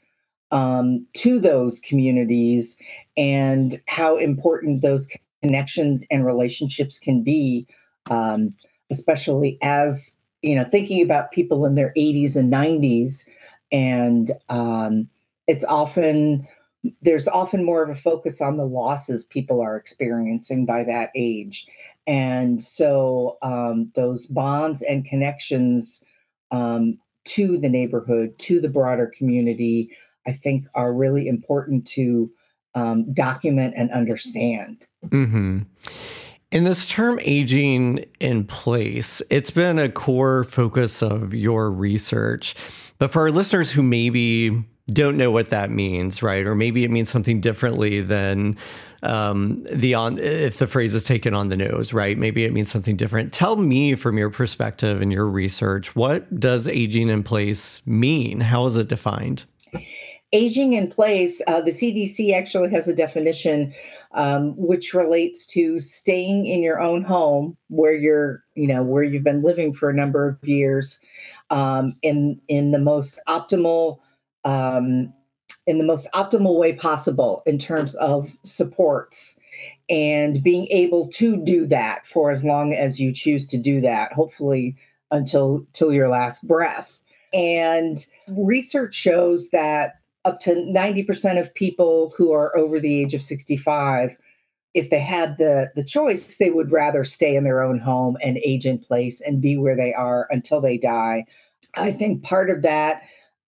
to those communities and how important those connections and relationships can be, especially as, thinking about people in their 80s and 90s. And it's often, there's often more of a focus on the losses people are experiencing by that age. And so those bonds and connections to the neighborhood, to the broader community, I think are really important to document and understand. Mm-hmm. In this term, aging in place, it's been a core focus of your research. But for our listeners who maybe don't know what that means, right? Or maybe it means something differently than if the phrase is taken on the nose, right? Maybe it means something different. Tell me from your perspective and your research, what does aging in place mean? How is it defined? Aging in place, the CDC actually has a definition which relates to staying in your own home where where you've been living for a number of years, in the most optimal way possible in terms of supports, and being able to do that for as long as you choose to do that, hopefully until your last breath. And research shows that up to 90% of people who are over the age of 65, if they had the choice, they would rather stay in their own home and age in place and be where they are until they die. I think part of that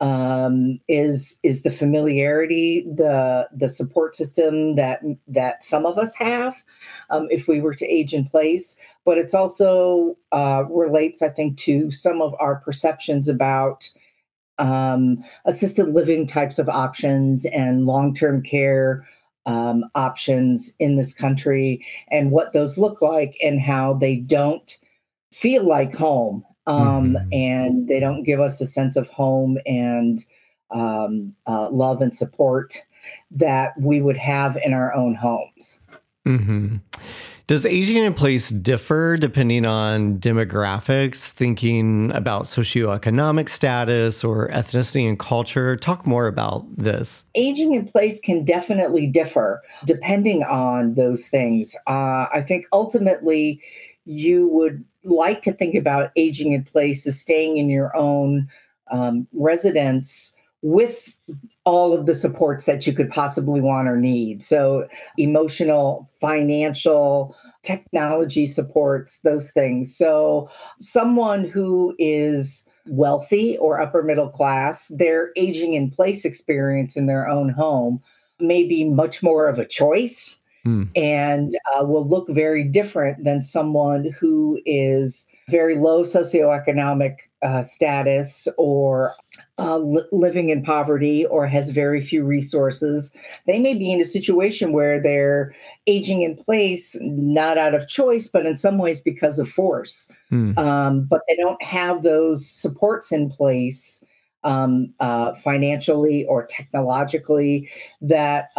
is the familiarity, the support system that some of us have if we were to age in place. But it's also relates, I think, to some of our perceptions about assisted living types of options and long-term care options in this country, and what those look like and how they don't feel like home. And they don't give us a sense of home and love and support that we would have in our own homes. Mm-hmm. Does aging in place differ depending on demographics, thinking about socioeconomic status or ethnicity and culture? Talk more about this. Aging in place can definitely differ depending on those things. I think ultimately you would like to think about aging in place as staying in your own residence with all of the supports that you could possibly want or need. So emotional, financial, technology supports, those things. So someone who is wealthy or upper middle class, their aging in place experience in their own home may be much more of a choice and will look very different than someone who is very low socioeconomic status or living in poverty or has very few resources. They may be in a situation where they're aging in place, not out of choice, but in some ways because of force. But they don't have those supports in place financially or technologically that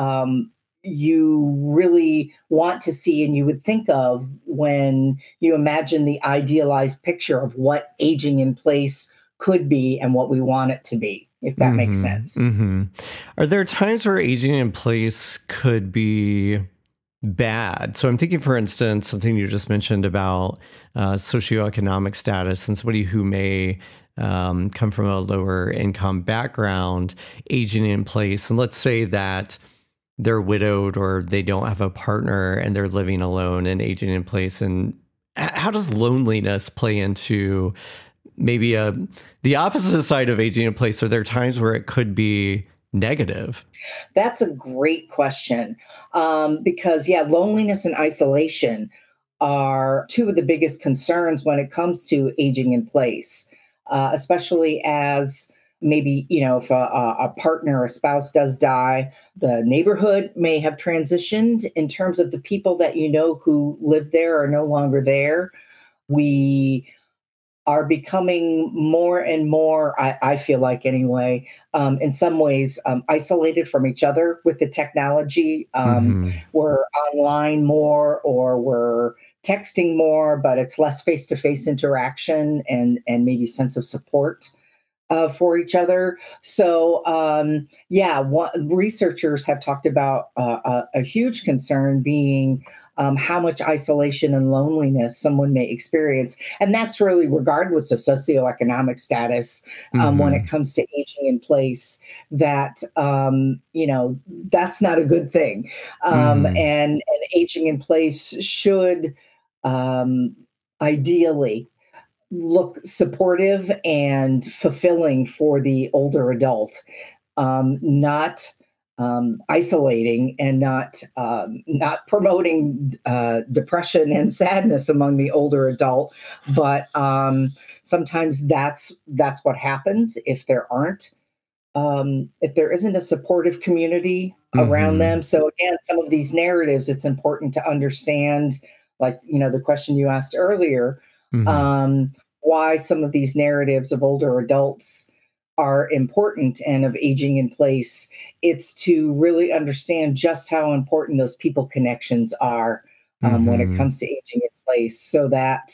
you really want to see and you would think of when you imagine the idealized picture of what aging in place could be and what we want it to be, if that makes sense. Are there times where aging in place could be bad? So I'm thinking, for instance, something you just mentioned about socioeconomic status and somebody who may come from a lower income background aging in place. And let's say that they're widowed or they don't have a partner and they're living alone and aging in place. And how does loneliness play into maybe the opposite side of aging in place? Are there times where it could be negative? That's a great question. Because loneliness and isolation are two of the biggest concerns when it comes to aging in place, especially as maybe, if a partner or a spouse does die, the neighborhood may have transitioned in terms of the people that who live there are no longer there. We are becoming more and more, I feel like anyway, in some ways isolated from each other with the technology. We're online more or we're texting more, but it's less face-to-face interaction and maybe sense of support. for each other. So, researchers have talked about a huge concern being how much isolation and loneliness someone may experience. And that's really regardless of socioeconomic status when it comes to aging in place, that, that's not a good thing. And aging in place should ideally look supportive and fulfilling for the older adult, not isolating and not promoting depression and sadness among the older adult. But sometimes that's what happens if there isn't a supportive community around them. So again, some of these narratives, it's important to understand, like, the question you asked earlier, why some of these narratives of older adults are important and of aging in place. It's to really understand just how important those people connections are when it comes to aging in place, so that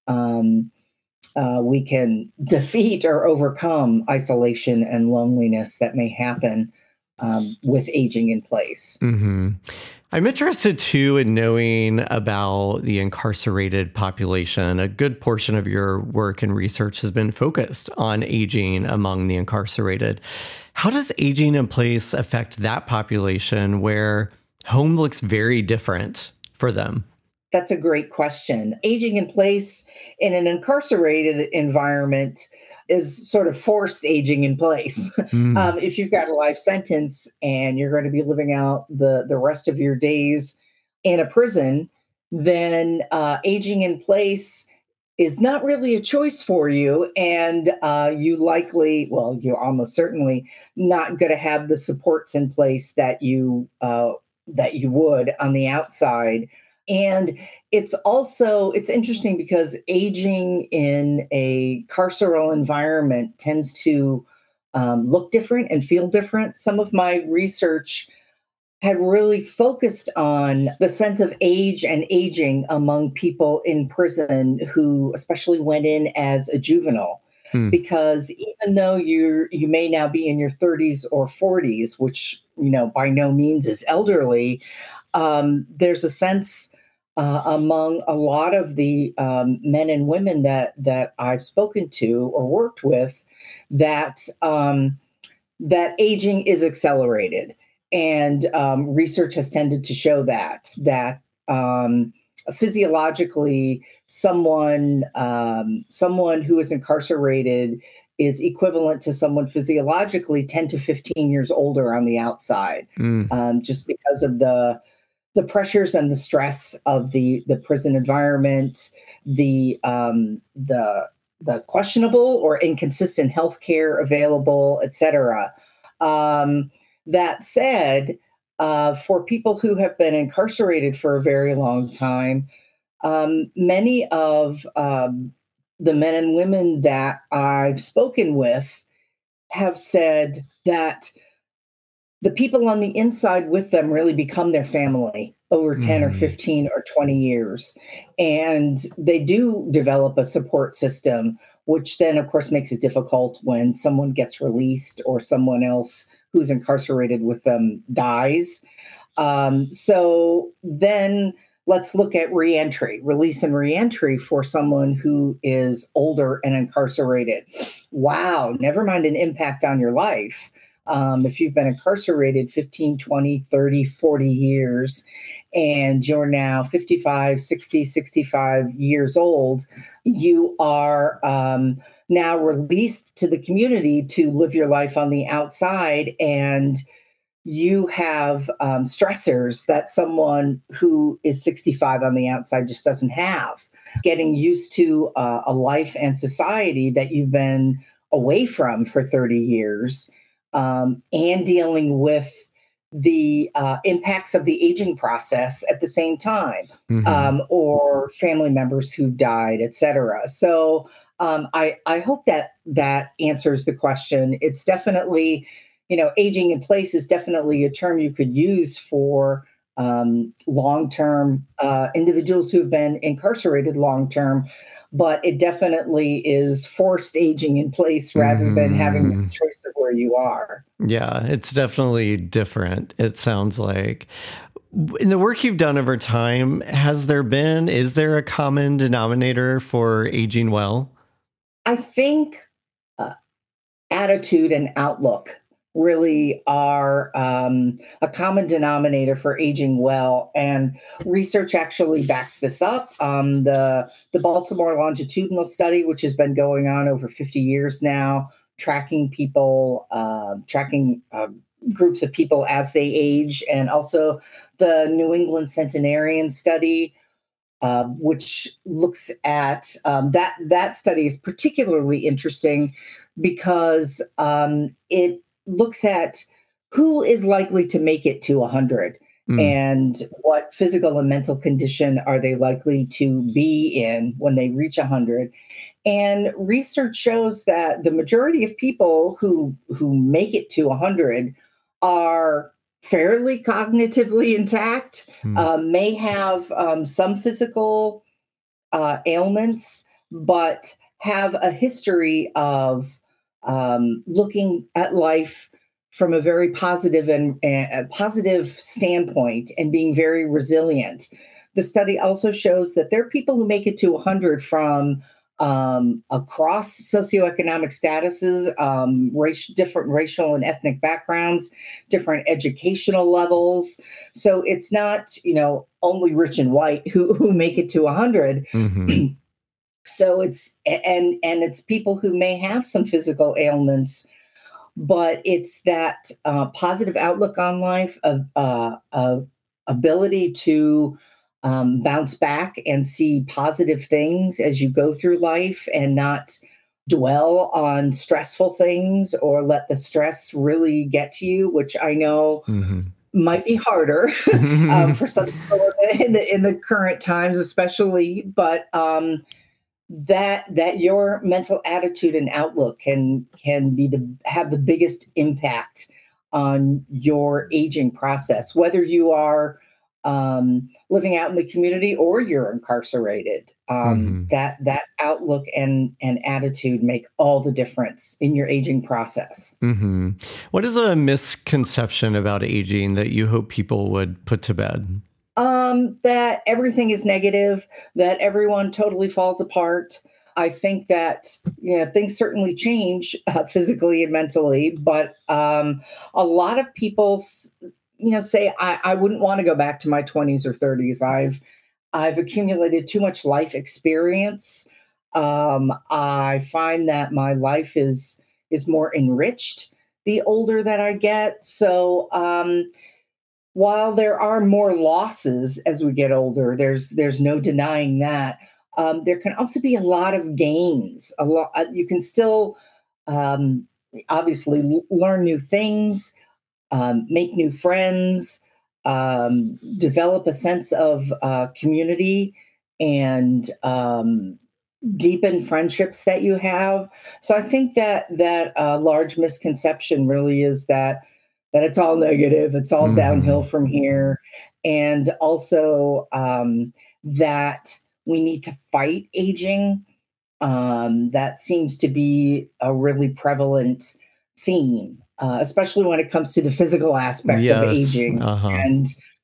we can defeat or overcome isolation and loneliness that may happen with aging in place. I'm interested too in knowing about the incarcerated population. A good portion of your work and research has been focused on aging among the incarcerated. How does aging in place affect that population where home looks very different for them? That's a great question. Aging in place in an incarcerated environment is sort of forced aging in place. If you've got a life sentence and you're going to be living out the rest of your days in a prison, then aging in place is not really a choice for you. And you're almost certainly not going to have the supports in place that you would on the outside. And it's interesting because aging in a carceral environment tends to look different and feel different. Some of my research had really focused on the sense of age and aging among people in prison who especially went in as a juvenile. Because even though you may now be in your 30s or 40s, which by no means is elderly, there's a sense among a lot of the men and women that I've spoken to or worked with that aging is accelerated, and research has tended to show that physiologically, someone who is incarcerated is equivalent to someone physiologically 10 to 15 years older on the outside, just because of the pressures and the stress of the prison environment, the questionable or inconsistent healthcare available, et cetera. That said, for people who have been incarcerated for a very long time, many of the men and women that I've spoken with have said that the people on the inside with them really become their family over 10 or 15 or 20 years. And they do develop a support system, which then, of course, makes it difficult when someone gets released or someone else who's incarcerated with them dies. So then let's look at release and reentry for someone who is older and incarcerated. Wow, never mind an impact on your life. If you've been incarcerated 15, 20, 30, 40 years, and you're now 55, 60, 65 years old, you are now released to the community to live your life on the outside, and you have stressors that someone who is 65 on the outside just doesn't have. Getting used to a life and society that you've been away from for 30 years, and dealing with the impacts of the aging process at the same time, or family members who died, et cetera. So I hope that answers the question. It's definitely, aging in place is definitely a term you could use for long-term individuals who've been incarcerated long-term, but it definitely is forced aging in place rather than having this choice of where you are. Yeah, it's definitely different, it sounds like. In the work you've done over time, is there a common denominator for aging well? I think attitude and outlook really are a common denominator for aging well, and research actually backs this up. The Baltimore longitudinal study, which has been going on over 50 years now, tracking people, tracking groups of people as they age, and also the New England Centenarian study, which looks at that study is particularly interesting because it looks at who is likely to make it to 100 and what physical and mental condition are they likely to be in when they reach 100. And research shows that the majority of people who make it to 100 are fairly cognitively intact, may have some physical ailments, but have a history of looking at life from a very positive and a positive standpoint and being very resilient. The study also shows that there are people who make it to 100 from across socioeconomic statuses, different racial and ethnic backgrounds, different educational levels. So it's not, only rich and white who make it to 100. So it's it's people who may have some physical ailments, but it's that positive outlook on life, of ability to bounce back and see positive things as you go through life and not dwell on stressful things or let the stress really get to you, which I know might be harder for some people in the current times, especially. But that your mental attitude and outlook can have the biggest impact on your aging process, whether you are living out in the community or you're incarcerated. That outlook and attitude make all the difference in your aging process. What is a misconception about aging that you hope people would put to bed? That everything is negative, that everyone totally falls apart. I think that things certainly change physically and mentally, but a lot of people say I wouldn't want to go back to my 20s or 30s. I've accumulated too much life experience. I find that my life is more enriched the older that I get. So while there are more losses as we get older, there's no denying that. There can also be a lot of gains. You can still obviously learn new things, make new friends, develop a sense of community, and deepen friendships that you have. So I think that large misconception really is that it's all negative, it's all downhill from here, and also that we need to fight aging. That seems to be a really prevalent theme, especially when it comes to the physical aspects of aging, and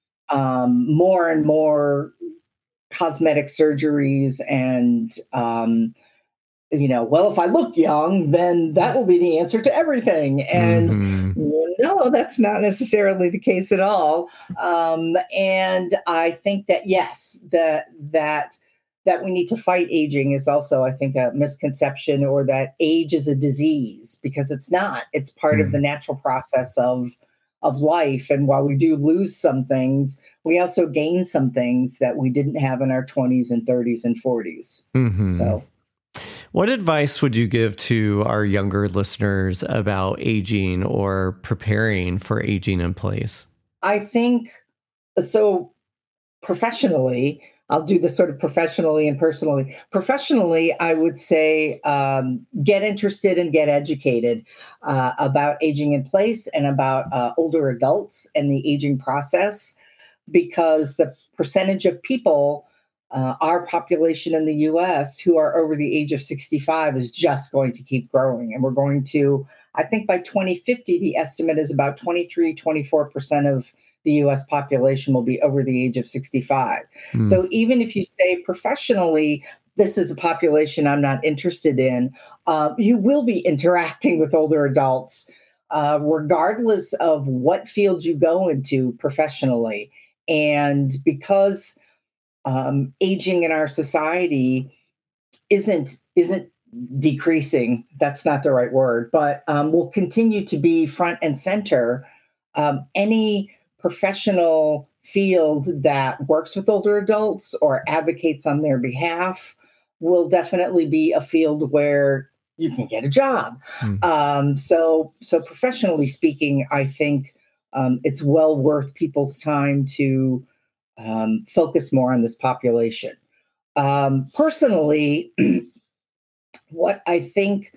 more cosmetic surgeries and well, if I look young, then that will be the answer to everything. And no, that's not necessarily the case at all. And I think that, yes, that we need to fight aging is also, I think, a misconception, or that age is a disease, because it's not. It's part of the natural process of life. And while we do lose some things, we also gain some things that we didn't have in our 20s and 30s and 40s. So. What advice would you give to our younger listeners about aging or preparing for aging in place? I think, so professionally, I'll do this sort of professionally and personally. Professionally, I would say get interested and get educated about aging in place and about older adults and the aging process. because the percentage of people, our population in the US who are over the age of 65 is just going to keep growing. And we're going to, I think by 2050, the estimate is about 24% of the US population will be over the age of 65. So even if you say professionally, this is a population I'm not interested in, you will be interacting with older adults, regardless of what field you go into professionally. And because aging in our society isn't decreasing, that's not the right word, but will continue to be front and center. Any professional field that works with older adults or advocates on their behalf will definitely be a field where you can get a job. So professionally speaking, I think it's well worth people's time to focus more on this population. Personally, what I think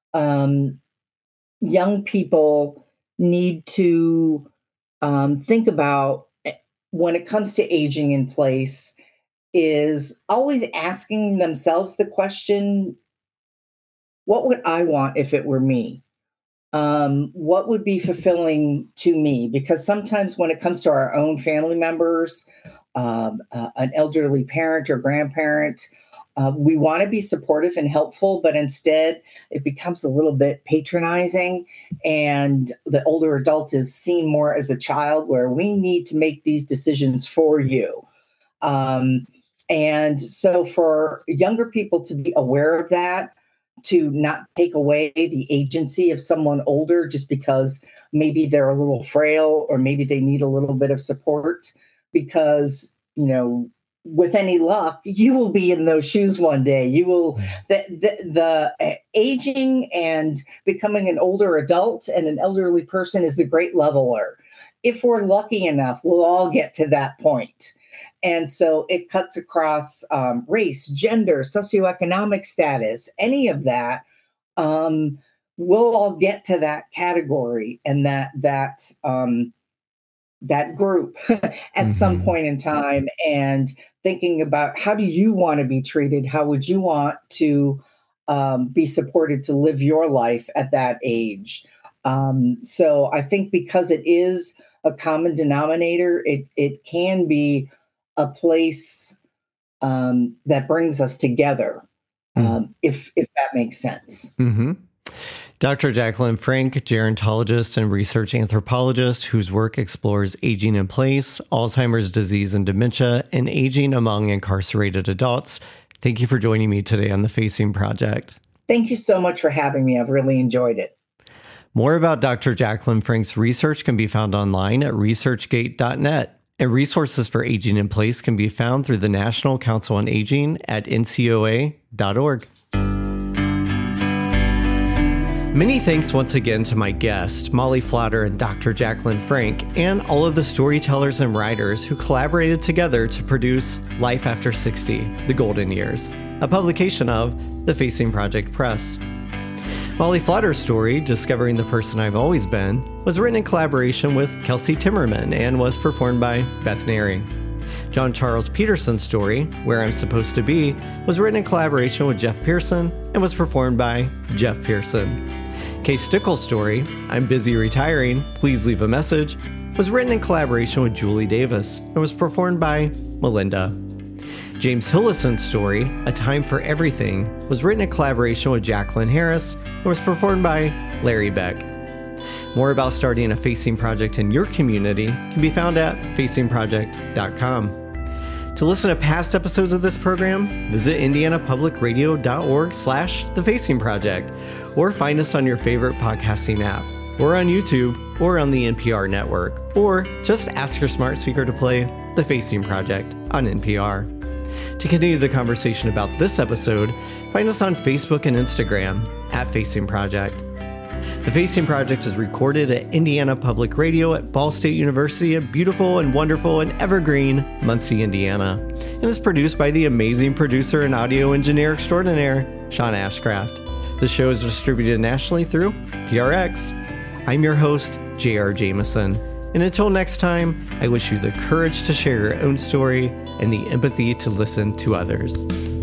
young people need to think about when it comes to aging in place is always asking themselves the question, what would I want if it were me? What would be fulfilling to me? Because sometimes when it comes to our own family members, an elderly parent or grandparent, we want to be supportive and helpful, but instead it becomes a little bit patronizing, and the older adult is seen more as a child where we need to make these decisions for you. And so for younger people to be aware of that, to not take away the agency of someone older just because maybe they're a little frail or maybe they need a little bit of support, because, you know, with any luck, you will be in those shoes one day. You will, the aging and becoming an older adult and an elderly person is the great leveler. If we're lucky enough, we'll all get to that point. And so it cuts across race, gender, socioeconomic status, any of that. We'll all get to that category and that group at some point in time, and thinking about how do you want to be treated? How would you want to be supported to live your life at that age? So I think because it is a common denominator, it can be a place that brings us together, if that makes sense. Dr. Jacqueline Frank, gerontologist and research anthropologist whose work explores aging in place, Alzheimer's disease and dementia, and aging among incarcerated adults. Thank you for joining me today on the Facing Project. Thank you so much for having me. I've really enjoyed it. More about Dr. Jacqueline Frank's research can be found online at researchgate.net, and resources for aging in place can be found through the National Council on Aging at ncoa.org. Many thanks once again to my guests, Molly Flotter and Dr. Jacqueline Frank, and all of the storytellers and writers who collaborated together to produce Life After 60, The Golden Years, a publication of the Facing Project Press. Molly Flotter's story, Discovering the Person I've Always Been, was written in collaboration with Kelsey Timmerman and was performed by Beth Neri. John Charles Peterson's story, Where I'm Supposed to Be, was written in collaboration with Jeff Pearson and was performed by Jeff Pearson. Kay Stickle's story, I'm Busy Retiring, Please Leave a Message, was written in collaboration with Julie Davis and was performed by Melinda. James Hillison's story, A Time for Everything, was written in collaboration with Jacqueline Harris and was performed by Larry Beck. More about starting a Facing Project in your community can be found at facingproject.com. To listen to past episodes of this program, visit indianapublicradio.org/The Facing Project, or find us on your favorite podcasting app, or on YouTube, or on the NPR network, or just ask your smart speaker to play The Facing Project on NPR. To continue the conversation about this episode, find us on Facebook and Instagram at Facing Project. The Facing Project is recorded at Indiana Public Radio at Ball State University in beautiful and wonderful and evergreen Muncie, Indiana, and is produced by the amazing producer and audio engineer extraordinaire, Sean Ashcraft. The show is distributed nationally through PRX. I'm your host, J.R. Jameson. And until next time, I wish you the courage to share your own story and the empathy to listen to others.